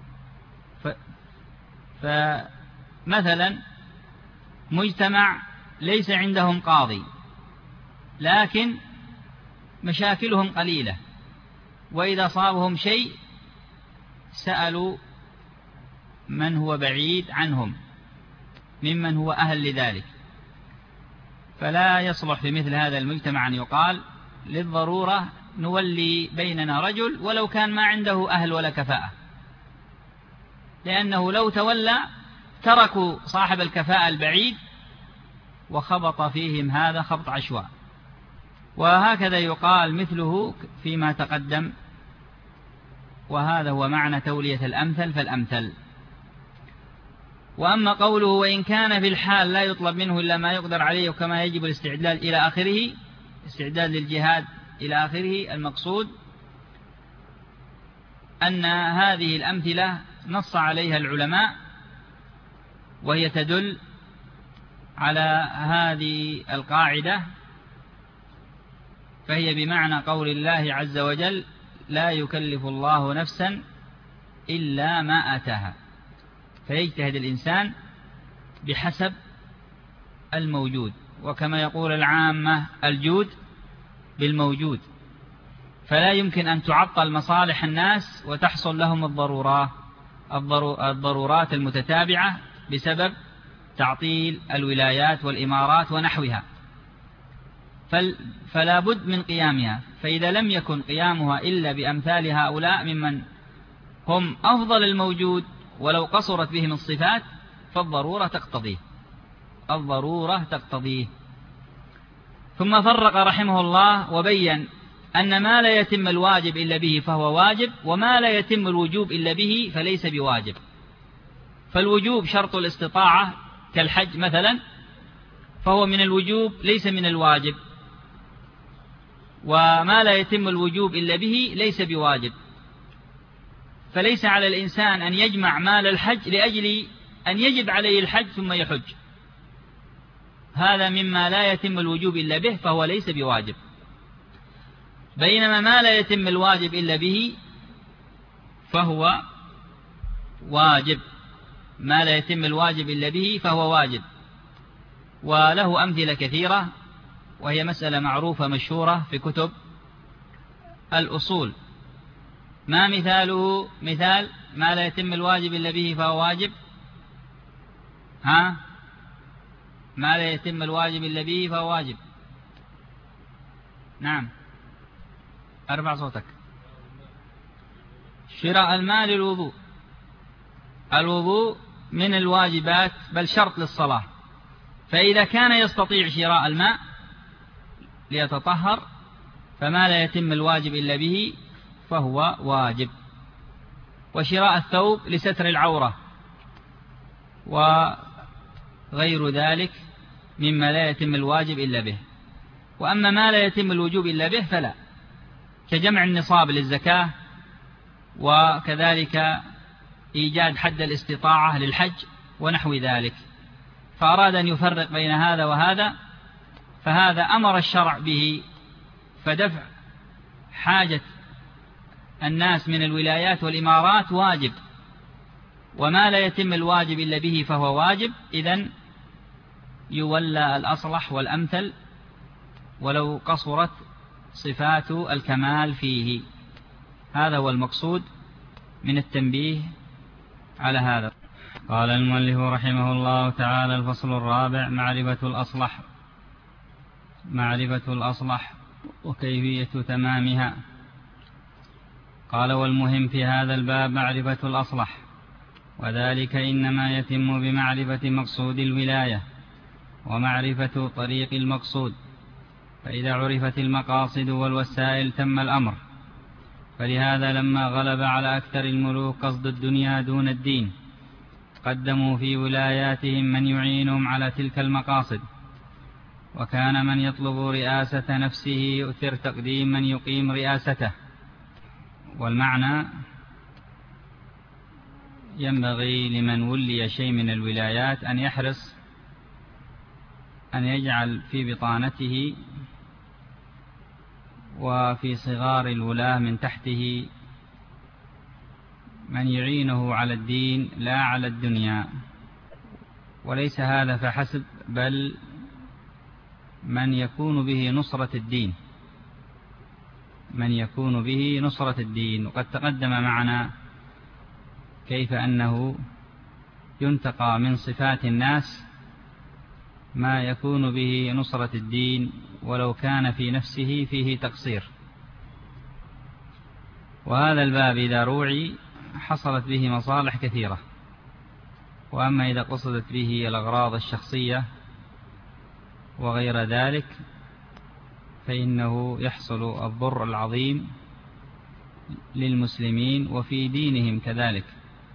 فمثلا مجتمع ليس عندهم قاضي، لكن مشاكلهم قليلة، وإذا صابهم شيء سألوا من هو بعيد عنهم ممن هو أهل لذلك، فلا يصلح في مثل هذا المجتمع أن يقال للضرورة نولي بيننا رجل ولو كان ما عنده أهل ولا كفاءة، لأنه لو تولى تركوا صاحب الكفاءة البعيد وخبط فيهم هذا خبط عشواء. وهكذا يقال مثله فيما تقدم، وهذا هو معنى تولية الأمثل فالأمثل. وأما قوله وإن كان في الحال لا يطلب منه إلا ما يقدر عليه وكما يجب الاستعداد إلى آخره، استعداد للجهاد إلى آخره، المقصود أن هذه الأمثلة نص عليها العلماء، وهي تدل على هذه القاعدة، فهي بمعنى قول الله عز وجل لا يكلف الله نفسا إلا ما آتاها، فيجتهد الإنسان بحسب الموجود، وكما يقول العامة الجود بالموجود، فلا يمكن أن تعطل مصالح الناس وتحصل لهم الضرورات المتتابعة بسبب تعطيل الولايات والإمارات ونحوها، فلا بد من قيامها. فإذا لم يكن قيامها إلا بأمثال هؤلاء ممن هم أفضل الموجود ولو قصرت بهم الصفات، فالضرورة تقتضيه. ثم فرق رحمه الله وبين أن ما لا يتم الواجب إلا به فهو واجب، وما لا يتم الوجوب إلا به فليس بواجب. فالوجوب شرط الاستطاعة كالحج مثلا، فهو من الوجوب ليس من الواجب، وما لا يتم الوجوب إلا به ليس بواجب. فليس على الإنسان أن يجمع مال الحج لأجل أن يجب عليه الحج ثم يحج، هذا مما لا يتم الوجوب إلا به فهو ليس بواجب. بينما ما لا يتم الواجب إلا به فهو واجب، ما لا يتم الواجب إلا به فهو واجب. وله أمثلة كثيرة، وهي مسألة معروفة مشهورة في كتب الأصول. ما مثاله؟ مثال ما لا يتم الواجب إلا به فهو واجب، ما لا يتم الواجب إلا به فهو واجب. نعم، ارفع صوتك. شراء المال للوضوء. الوضوء من الواجبات بل شرط للصلاة، فإذا كان يستطيع شراء الماء ليتطهر فما لا يتم الواجب إلا به فهو واجب. وشراء الثوب لستر العورة وغير ذلك مما لا يتم الواجب إلا به. وأما ما لا يتم الوجوب إلا به فلا، كجمع النصاب للزكاة، وكذلك إيجاد حد الاستطاعة للحج ونحو ذلك. فأراد أن يفرق بين هذا وهذا، فهذا أمر الشرع به، فدفع حاجة الناس من الولايات والإمارات واجب، وما لا يتم الواجب إلا به فهو واجب. إذن يولى الأصلح والأمثل ولو قصرت صفات الكمال فيه. هذا هو المقصود من التنبيه على هذا. قال المؤلف رحمه الله تعالى: الفصل الرابع: معرفة الأصلح وكيفية تمامها. قال: والمهم في هذا الباب معرفة الأصلح، وذلك إنما يتم بمعرفة مقصود الولاية ومعرفة طريق المقصود، فإذا عرفت المقاصد والوسائل تم الأمر. فلهذا لما غلب على أكثر الملوك قصد الدنيا دون الدين قدموا في ولاياتهم من يعينهم على تلك المقاصد، وكان من يطلب رئاسة نفسه يؤثر تقديم من يقيم رئاسته. والمعنى: ينبغي لمن ولي شيء من الولايات أن يحرص أن يجعل في بطانته وفي صغار الولاة من تحته من يعينه على الدين لا على الدنيا. وليس هذا فحسب، بل من يكون به نصرة الدين. وقد تقدم معنا كيف أنه ينتقى من صفات الناس ما يكون به نصرة الدين ولو كان في نفسه فيه تقصير. وهذا الباب إذا روعي حصلت به مصالح كثيرة، وأما إذا قصدت به الأغراض الشخصية وغير ذلك فإنه يحصل الضر العظيم للمسلمين وفي دينهم كذلك.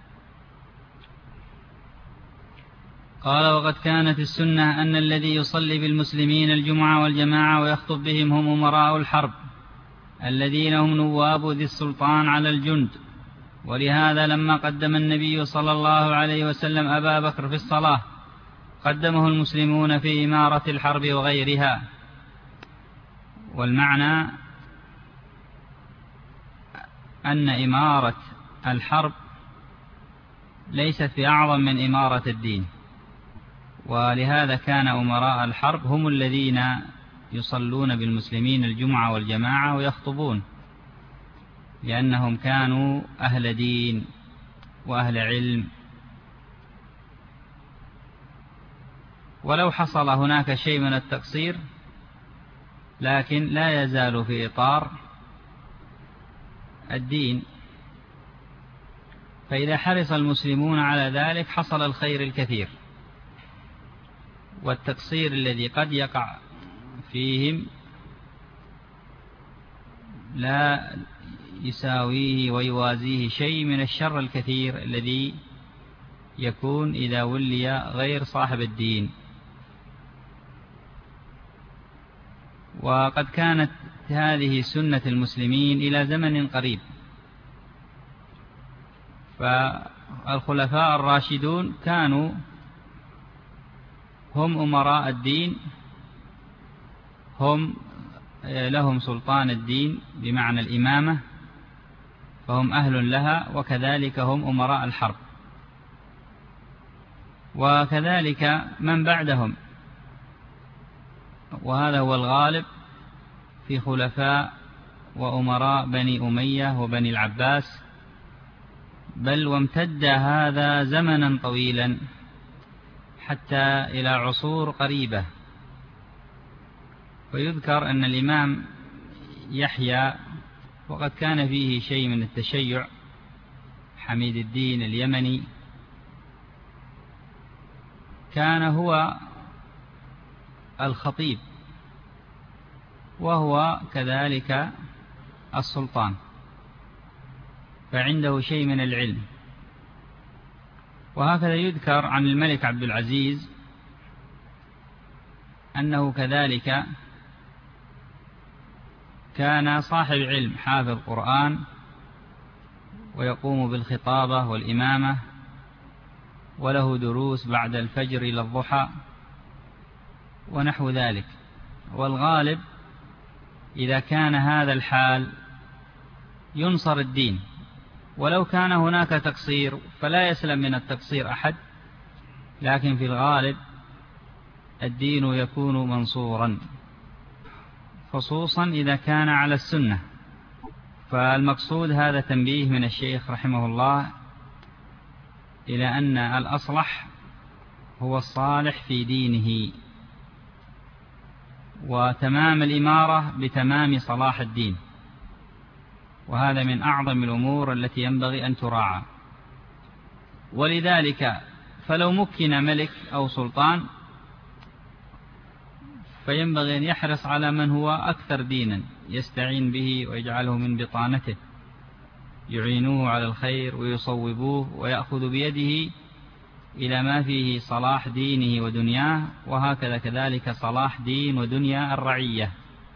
قال: وقد كانت السنة أن الذي يصلي بالمسلمين الجمعة والجماعة ويخطب بهم هم أمراء الحرب الذين هم نواب ذي السلطان على الجند. ولهذا لما قدم النبي صلى الله عليه وسلم أبا بكر في الصلاة قدمه المسلمون في إمارة الحرب وغيرها. والمعنى أن إمارة الحرب ليست بأعظم من إمارة الدين، ولهذا كان أمراء الحرب هم الذين يصلون بالمسلمين الجمعة والجماعة ويخطبون، لأنهم كانوا أهل دين وأهل علم. ولو حصل هناك شيء من التقصير لكن لا يزال في إطار الدين، فإذا حرص المسلمون على ذلك حصل الخير الكثير. والتقصير الذي قد يقع فيهم لا يساويه ويوازيه شيء من الشر الكثير الذي يكون إذا ولي غير صاحب الدين. وقد كانت هذه سنة المسلمين إلى زمن قريب، فالخلفاء الراشدون كانوا هم أمراء الدين، هم لهم سلطان الدين بمعنى الإمامة، فهم أهل لها، وكذلك هم أمراء الحرب، وكذلك من بعدهم. وهذا هو الغالب في خلفاء وأمراء بني أمية وبني العباس، بل وامتد هذا زمنا طويلا حتى إلى عصور قريبة. ويذكر أن الإمام يحيى، وقد كان فيه شيء من التشيع، حميد الدين اليمني، كان هو الخطيب وهو كذلك السلطان، فعنده شيء من العلم. وهكذا يذكر عن الملك عبد العزيز أنه كذلك كان صاحب علم، حافظ قرآن، ويقوم بالخطابة والإمامة، وله دروس بعد الفجر إلى الضحى ونحو ذلك. والغالب إذا كان هذا الحال ينصر الدين، ولو كان هناك تقصير فلا يسلم من التقصير أحد، لكن في الغالب الدين يكون منصورا، خصوصا إذا كان على السنة. فالمقصود هذا تنبيه من الشيخ رحمه الله إلى أن الأصلح هو الصالح في دينه، وتمام الإمارة بتمام صلاح الدين، وهذا من أعظم الأمور التي ينبغي أن تراعى. ولذلك فلو مكن ملك أو سلطان فينبغي أن يحرص على من هو أكثر دينا يستعين به ويجعله من بطانته، يعينوه على الخير ويصوبوه ويأخذ بيده إلى ما فيه صلاح دينه ودنياه، وهكذا كذلك صلاح دين ودنيا الرعية.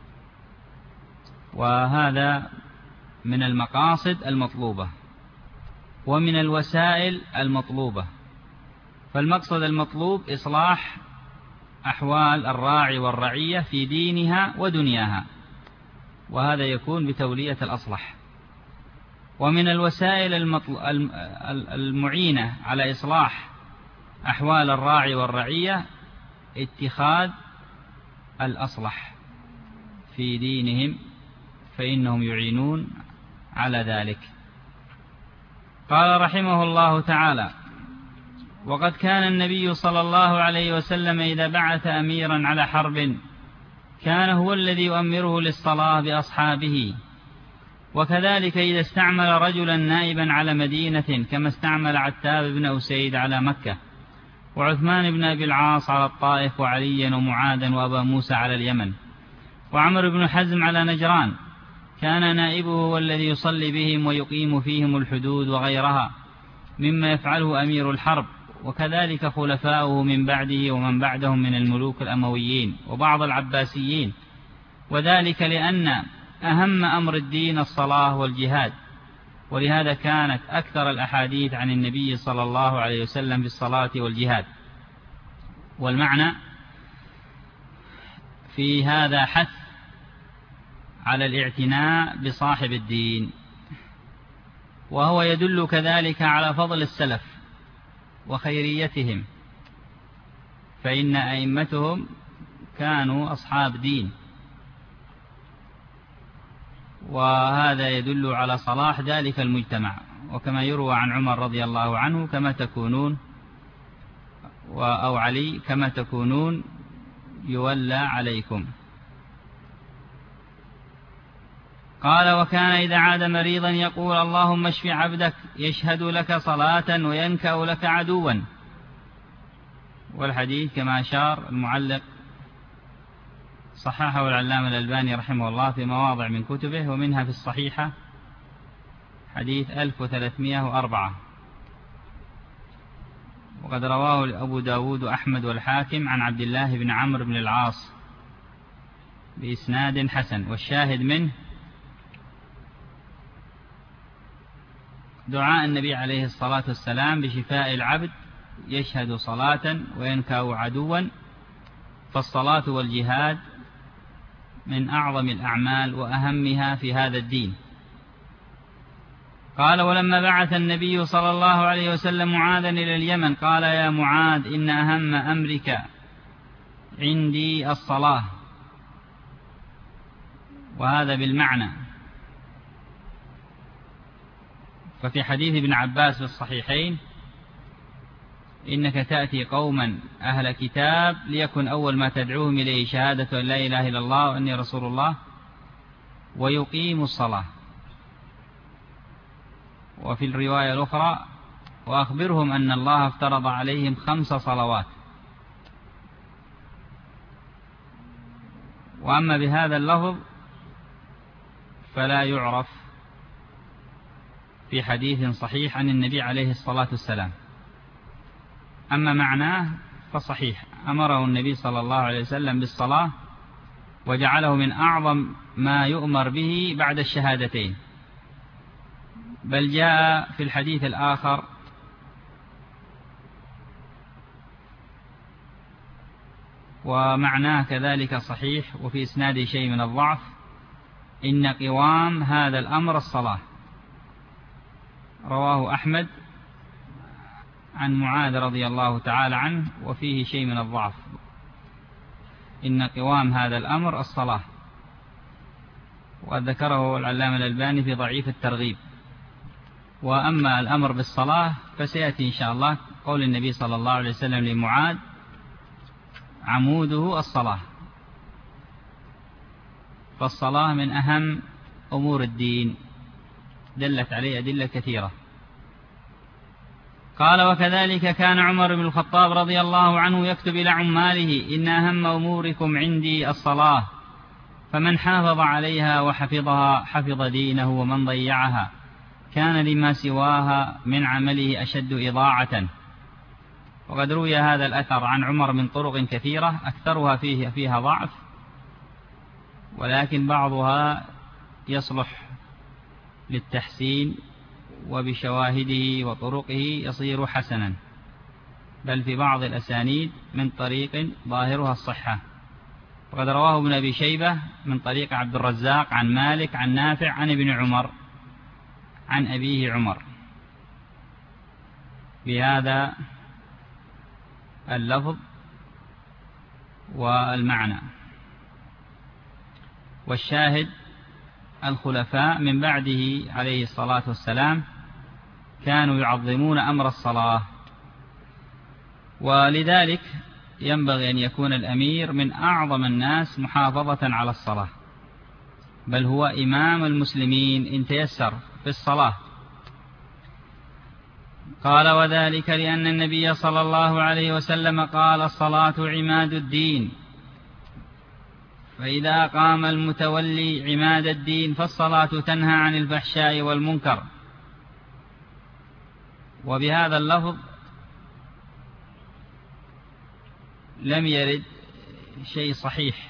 وهذا من المقاصد المطلوبة ومن الوسائل المطلوبة. فالمقصد المطلوب إصلاح أحوال الراعي والرعية في دينها ودنياها، وهذا يكون بتولية الأصلح. ومن الوسائل المعينة على إصلاح أحوال الراعي والرعية اتخاذ الأصلح في دينهم، فإنهم يعينون على ذلك. قال رحمه الله تعالى: وقد كان النبي صلى الله عليه وسلم إذا بعث أميرا على حرب كان هو الذي يؤمره للصلاة بأصحابه، وكذلك إذا استعمل رجلا نائبا على مدينة، كما استعمل عتاب بن أسيد على مكة، وعثمان بن أبي العاص على الطائف، وعليا ومعاذا وأبا موسى على اليمن، وعمر بن حزم على نجران، كان نائبه هو الذي يصلي بهم ويقيم فيهم الحدود وغيرها مما يفعله أمير الحرب، وكذلك خلفاؤه من بعده ومن بعدهم من الملوك الأمويين وبعض العباسيين، وذلك لأن أهم أمر الدين الصلاة والجهاد. ولهذا كانت أكثر الأحاديث عن النبي صلى الله عليه وسلم بالصلاة والجهاد. والمعنى في هذا حث على الاعتناء بصاحب الدين، وهو يدل كذلك على فضل السلف وخيريتهم، فإن أئمتهم كانوا أصحاب دين، وهذا يدل على صلاح ذلك المجتمع. وكما يروى عن عمر رضي الله عنه: كما تكونون، أو علي: كما تكونون يولى عليكم. قال: وكان إذا عاد مريضا يقول: اللهم اشف عبدك، يشهد لك صلاة وينكأ لك عدوا. والحديث كما أشار المعلق صححه العلامة الألباني رحمه الله في مواضع من كتبه، ومنها في الصحيحة حديث 1304. وقد رواه أبو داود أحمد والحاكم عن عبد الله بن عمرو بن العاص بإسناد حسن. والشاهد منه دعاء النبي عليه الصلاة والسلام بشفاء العبد، يشهد صلاة وينكأ عدوا. فالصلاة والجهاد من أعظم الأعمال وأهمها في هذا الدين. قال: ولما بعث النبي صلى الله عليه وسلم معاذا إلى اليمن قال: يا معاذ، إن أهم أمرك عندي الصلاة. وهذا بالمعنى. ففي حديث ابن عباس في الصحيحين: إنك تأتي قوما أهل كتاب ليكن أول ما تدعوهم إليه شهادة أن لا إله إلا الله وأني رسول الله. ويقيموا الصلاة. وفي الرواية الأخرى: وأخبرهم أن الله افترض عليهم 5 صلوات. وأما بهذا اللفظ فلا يعرف في حديث صحيح عن النبي عليه الصلاة والسلام. أما معناه فصحيح، أمره النبي صلى الله عليه وسلم بالصلاة وجعله من أعظم ما يؤمر به بعد الشهادتين. بل جاء في الحديث الآخر: ومعناه كذلك صحيح وفي إسناده شيء من الضعف: إن قوام هذا الأمر الصلاة. رواه أحمد عن معاذ رضي الله تعالى عنه وفيه شيء من الضعف: إن قوام هذا الأمر الصلاة. وذكره العلامة الألباني في ضعيف الترغيب. وأما الأمر بالصلاة فسيأتي إن شاء الله قول النبي صلى الله عليه وسلم لمعاذ: عموده الصلاة. فالصلاة من أهم أمور الدين، دلت عليه أدلة كثيرة. قال: وكذلك كان عمر بن الخطاب رضي الله عنه يكتب إلى عماله: إن أهم أموركم عندي الصلاة، فمن حافظ عليها وحفظها حفظ دينه، ومن ضيعها كان لما سواها من عمله أشد إضاعة. وقد روي هذا الأثر عن عمر من طرق كثيرة، أكثرها فيها ضعف، ولكن بعضها يصلح للتحسين، وبشواهده وطرقه يصير حسنا، بل في بعض الأسانيد من طريق ظاهرها الصحة. وقد رواه ابن أبي شيبة من طريق عبد الرزاق عن مالك عن نافع عن ابن عمر عن أبيه عمر بهذا اللفظ والمعنى. والشاهد: الخلفاء من بعده عليه الصلاة والسلام كانوا يعظمون أمر الصلاة، ولذلك ينبغي أن يكون الأمير من أعظم الناس محافظة على الصلاة، بل هو إمام المسلمين إن تيسر في الصلاة. قال: وذلك لأن النبي صلى الله عليه وسلم قال: الصلاة عماد الدين، فإذا قام المتولي عماد الدين فالصلاة تنهى عن الفحشاء والمنكر. وبهذا اللفظ لم يرد شيء صحيح،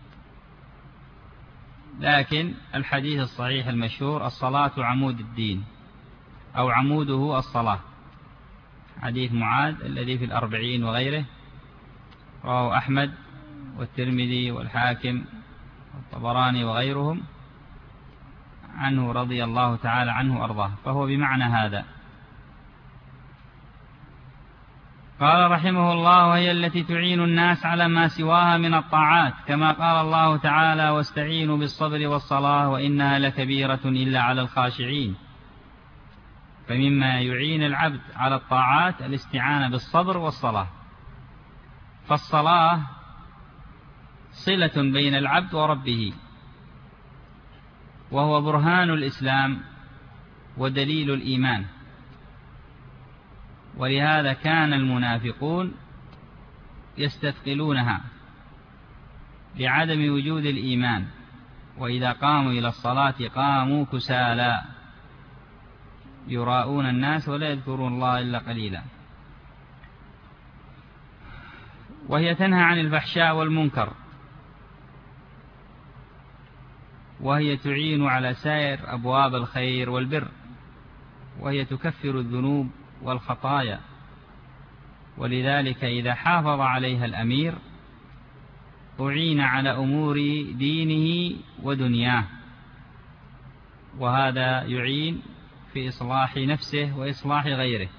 لكن الحديث الصحيح المشهور: الصلاة عمود الدين، أو عموده الصلاة، حديث معاذ الذي في 40 وغيره، رواه أحمد والترمذي والحاكم والطبراني وغيرهم عنه رضي الله تعالى عنه وأرضاه، فهو بمعنى هذا. قال رحمه الله: وهي التي تعين الناس على ما سواها من الطاعات، كما قال الله تعالى: واستعينوا بالصبر والصلاة وإنها لكبيرة إلا على الخاشعين. فمما يعين العبد على الطاعات الاستعانة بالصبر والصلاة. فالصلاة صلة بين العبد وربه، وهو برهان الإسلام ودليل الإيمان. ولهذا كان المنافقون يستثقلونها لعدم وجود الإيمان، وإذا قاموا إلى الصلاة قاموا كسالى يراءون الناس ولا يذكرون الله إلا قليلا. وهي تنهى عن الفحشاء والمنكر، وهي تعين على سائر أبواب الخير والبر، وهي تكفر الذنوب والخطايا. ولذلك إذا حافظ عليها الأمير أعين على أمور دينه ودنياه، وهذا يعين في إصلاح نفسه وإصلاح غيره.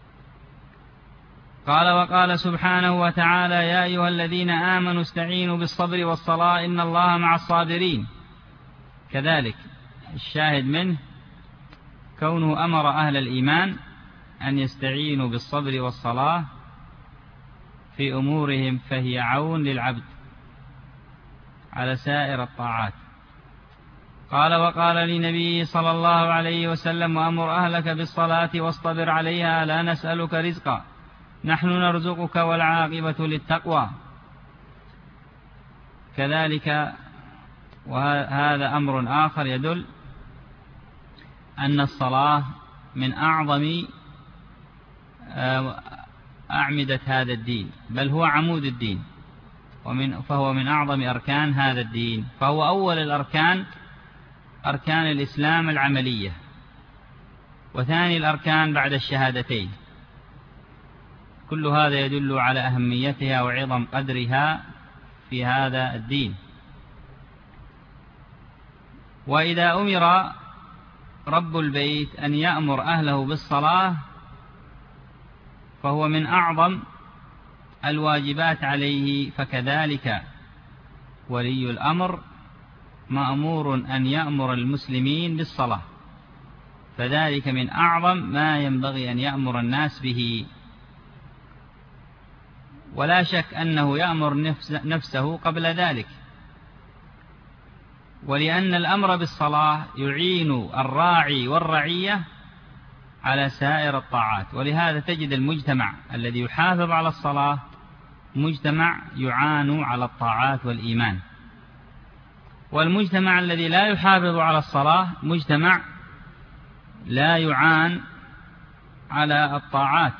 قال: وقال سبحانه وتعالى: يا أيها الذين آمنوا استعينوا بالصبر والصلاة إن الله مع الصابرين. كذلك الشاهد منه كونه أمر أهل الإيمان أن يستعينوا بالصبر والصلاة في أمورهم، فهي عون للعبد على سائر الطاعات. قال وقال لنبي صلى الله عليه وسلم وأمر أهلك بالصلاة واصطبر عليها لا نسألك رزقا نحن نرزقك والعاقبة للتقوى. كذلك وهذا أمر آخر يدل أن الصلاة من أعظم أعمدة هذا الدين، بل هو عمود الدين، فهو من أعظم أركان هذا الدين، فهو أول الأركان أركان الإسلام العملية، وثاني الأركان بعد الشهادتين. كل هذا يدل على أهميتها وعظم قدرها في هذا الدين. وإذا أمر رب البيت أن يأمر أهله بالصلاة فهو من أعظم الواجبات عليه، فكذلك ولي الأمر مأمور أن يأمر المسلمين بالصلاة، فذلك من أعظم ما ينبغي أن يأمر الناس به. ولا شك أنه يأمر نفسه قبل ذلك، ولأن الأمر بالصلاة يعين الراعي والرعية على سائر الطاعات. ولهذا تجد المجتمع الذي يحافظ على الصلاة مجتمع يعان على الطاعات والإيمان، والمجتمع الذي لا يحافظ على الصلاة مجتمع لا يعان على الطاعات.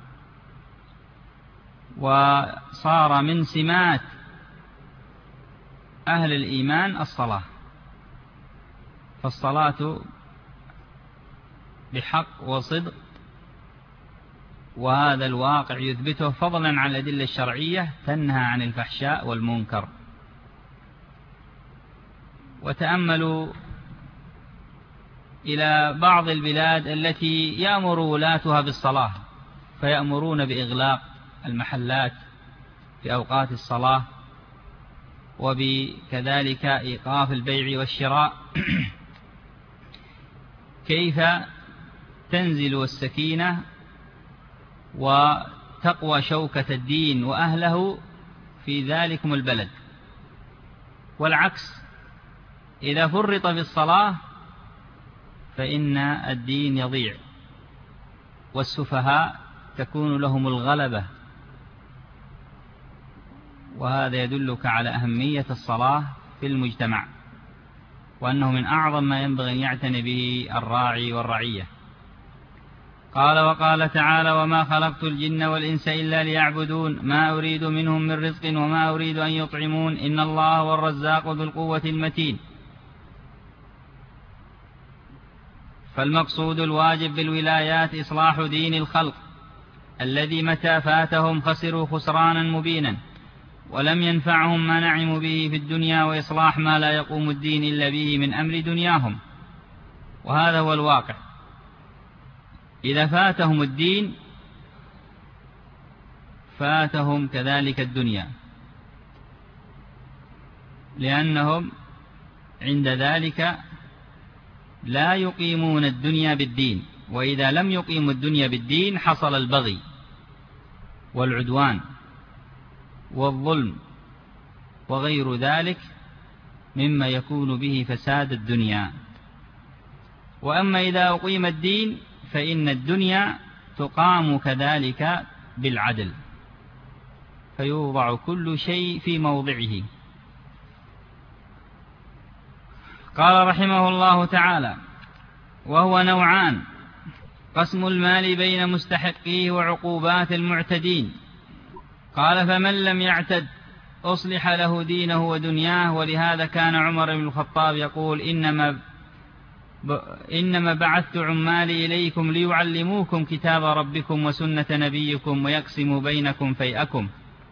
وصار من سمات أهل الإيمان الصلاة، فالصلاة بحق وصدق، وهذا الواقع يثبته، فضلا عن الأدلة الشرعية تنهى عن الفحشاء والمنكر. وتأملوا إلى بعض البلاد التي يأمر ولاتها بالصلاة، فيأمرون بإغلاق المحلات في أوقات الصلاة، وبكذلك إيقاف البيع والشراء. كيف تنزل السكينة وتقوى شوكة الدين وأهله في ذلكم البلد؟ والعكس، إذا فرط بالصلاة فإن الدين يضيع، والسفهاء تكون لهم الغلبة. وهذا يدلك على أهمية الصلاة في المجتمع، وأنه من أعظم ما ينبغي أن يعتني به الراعي والرعية. قال وقال تعالى وما خلقت الجن والإنس إلا ليعبدون ما أريد منهم من رزق وما أريد أن يطعمون إن الله هو الرزاق ذو القوة المتين. فالمقصود الواجب بالولايات إصلاح دين الخلق الذي متى فاتهم خسروا خسرانا مبينا، ولم ينفعهم ما نعموا به في الدنيا، وإصلاح ما لا يقوم الدين إلا به من أمر دنياهم. وهذا هو الواقع، إذا فاتهم الدين فاتهم كذلك الدنيا، لأنهم عند ذلك لا يقيمون الدنيا بالدين، وإذا لم يقيموا الدنيا بالدين حصل البغي والعدوان والظلم وغير ذلك مما يكون به فساد الدنيا. وأما إذا أقيم الدين فإن الدنيا تقام كذلك بالعدل، فيوضع كل شيء في موضعه. قال رحمه الله تعالى وهو نوعان: قسم المال بين مستحقيه وعقوبات المعتدين. قال فمن لم يعتد أصلح له دينه ودنياه. ولهذا كان عمر بن الخطاب يقول إنما بعثت عمالي إليكم ليعلموكم كتاب ربكم وسنة نبيكم ويقسموا بينكم فيئكم.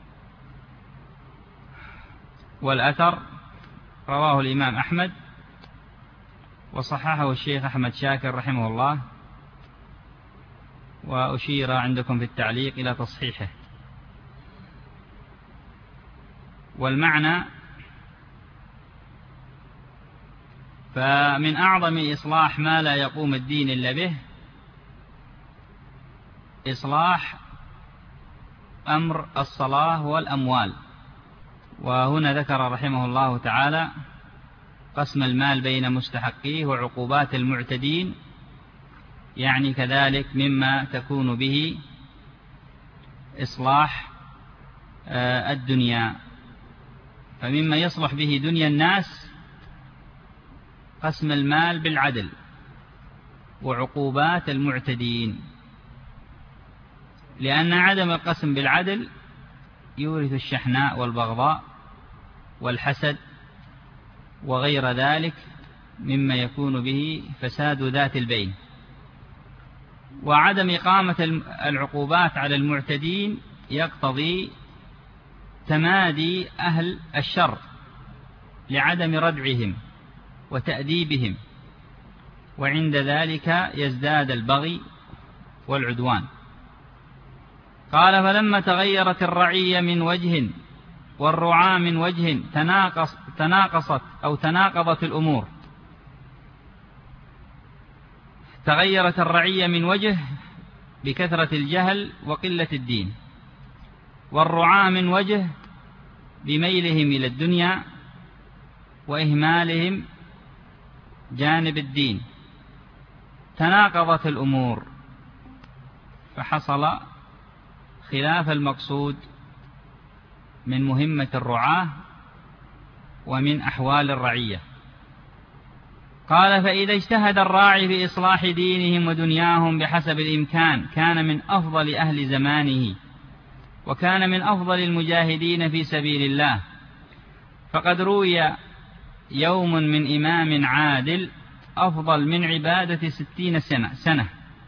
والأثر رواه الإمام أحمد وصححه الشيخ أحمد شاكر رحمه الله، وأشير عندكم في التعليق إلى تصحيحه. والمعنى فمن أعظم إصلاح ما لا يقوم الدين إلا به إصلاح أمر الصلاة والأموال. وهنا ذكر رحمه الله تعالى قسم المال بين مستحقيه وعقوبات المعتدين، يعني كذلك مما تكون به إصلاح الدنيا. فمما يصلح به دنيا الناس قسم المال بالعدل وعقوبات المعتدين، لأن عدم القسم بالعدل يورث الشحناء والبغضاء والحسد وغير ذلك مما يكون به فساد ذات البين. وعدم إقامة العقوبات على المعتدين يقتضي تمادي أهل الشر لعدم ردعهم وتأديبهم، وعند ذلك يزداد البغي والعدوان. قال: فلما تغيرت الرعية من وجه والرعاة من وجه تناقضت الأمور. تغيرت الرعية من وجه بكثرة الجهل وقلة الدين، والرعاة من وجه بميلهم إلى الدنيا وإهمالهم جانب الدين. تناقضت الأمور فحصل خلاف المقصود من مهمة الرعاة ومن أحوال الرعية. قال: فإذا اجتهد الراعي في إصلاح دينهم ودنياهم بحسب الإمكان كان من أفضل أهل زمانه، وكان من أفضل المجاهدين في سبيل الله. فقد روي يوم من إمام عادل أفضل من عبادة 60 سنة.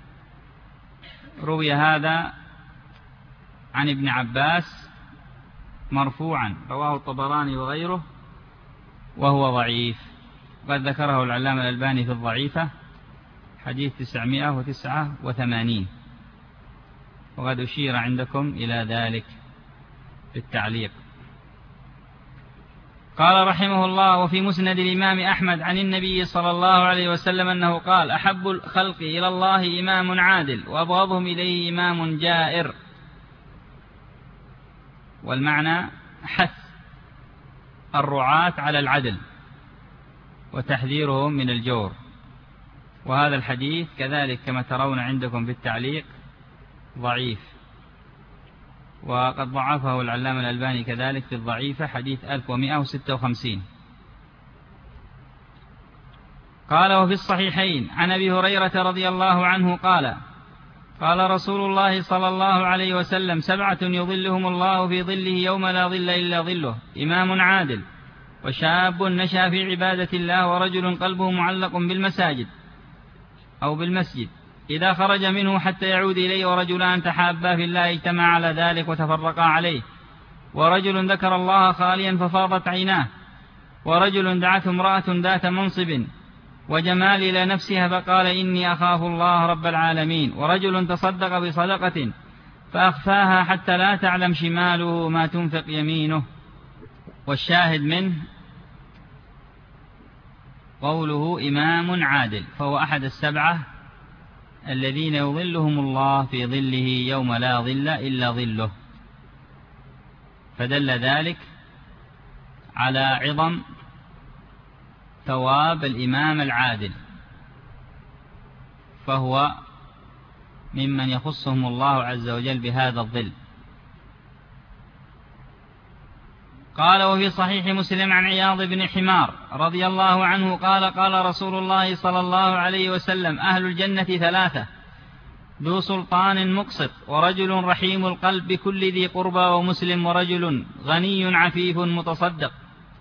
روي هذا عن ابن عباس مرفوعا، رواه الطبراني وغيره، وهو ضعيف. قد ذكره العلامة الألباني في الضعيفة حديث 989، وقد أشير عندكم إلى ذلك في التعليق. قال رحمه الله: وفي مسند الإمام أحمد عن النبي صلى الله عليه وسلم أنه قال: أحب الخلق إلى الله إمام عادل، وأبغضهم إليه إمام جائر. والمعنى حث الرعاة على العدل وتحذيرهم من الجور. وهذا الحديث كذلك كما ترون عندكم في التعليق ضعيف، وقد ضعفه العلامة الألباني كذلك في الضعيفة حديث 1156. قال: وفي الصحيحين عن أبي هريرة رضي الله عنه قال: قال رسول الله صلى الله عليه وسلم: 7 يظلهم الله في ظله يوم لا ظل إلا ظله: إمام عادل، وشاب نشأ في عبادة الله، ورجل قلبه معلق بالمساجد أو بالمسجد إذا خرج منه حتى يعود إليه، ورجلان تحابا في الله اجتمعا على ذلك وتفرقا عليه، ورجل ذكر الله خاليا ففاضت عيناه، ورجل دعته امرأة ذات منصب وجمال إلى نفسها فقال: إني أخاف الله رب العالمين، ورجل تصدق بصدقة فأخفاها حتى لا تعلم شماله ما تنفق يمينه. والشاهد منه قوله إمام عادل، فهو أحد 7 الذين يظلهم الله في ظله يوم لا ظل إلا ظله. فدل ذلك على عظم ثواب الإمام العادل، فهو ممن يخصهم الله عز وجل بهذا الظل. قال: وفي صحيح مسلم عن عياض بن حمار رضي الله عنه قال: قال رسول الله صلى الله عليه وسلم: أهل الجنة 3: ذو سلطان مقسط، ورجل رحيم القلب بكل ذي قربى ومسلم، ورجل غني عفيف متصدق.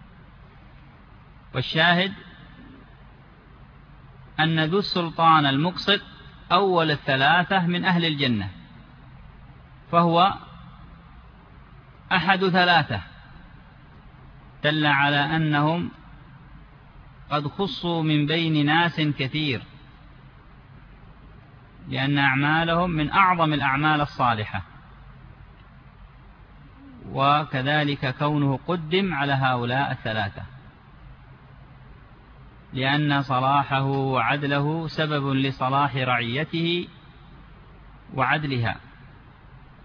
والشاهد أن ذو السلطان المقسط أول 3 من أهل الجنة، فهو أحد 3، دل على أنهم قد خصوا من بين ناس كثير، لأن أعمالهم من أعظم الأعمال الصالحة، وكذلك كونه قدم على هؤلاء 3، لأن صلاحه وعدله سبب لصلاح رعيته وعدلها.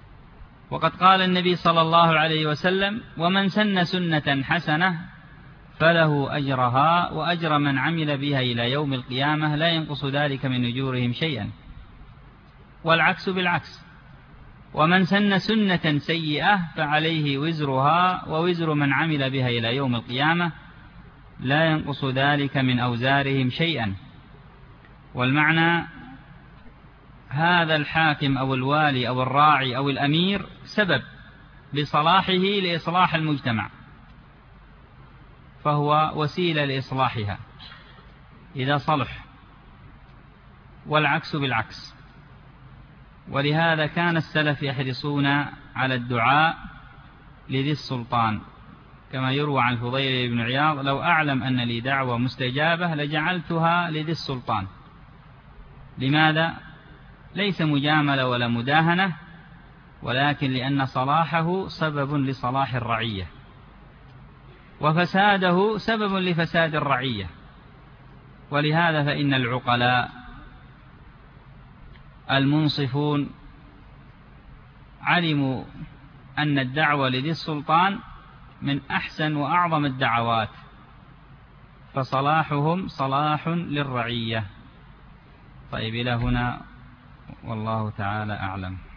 وقد قال النبي صلى الله عليه وسلم: ومن سن سنة حسنة فله أجرها وأجر من عمل بها إلى يوم القيامة لا ينقص ذلك من أجورهم شيئا. والعكس بالعكس، ومن سن سنة سيئة فعليه وزرها ووزر من عمل بها إلى يوم القيامة لا ينقص ذلك من أوزارهم شيئا. والمعنى هذا الحاكم أو الوالي أو الراعي أو الأمير سبب بصلاحه لإصلاح المجتمع، فهو وسيلة لإصلاحها إذا صلح، والعكس بالعكس. ولهذا كان السلف يحرصون على الدعاء لذي السلطان، كما يروى عن الفضيل بن عياض: لو أعلم أن لي دعوة مستجابة لجعلتها لذي السلطان. لماذا؟ ليس مجاملة ولا مداهنة، ولكن لأن صلاحه سبب لصلاح الرعية، وفساده سبب لفساد الرعية. ولهذا فإن العقلاء المنصفون علموا أن الدعوة لذي السلطان من أحسن وأعظم الدعوات، فصلاحهم صلاح للرعية. طيب، إلى هنا والله تعالى أعلم.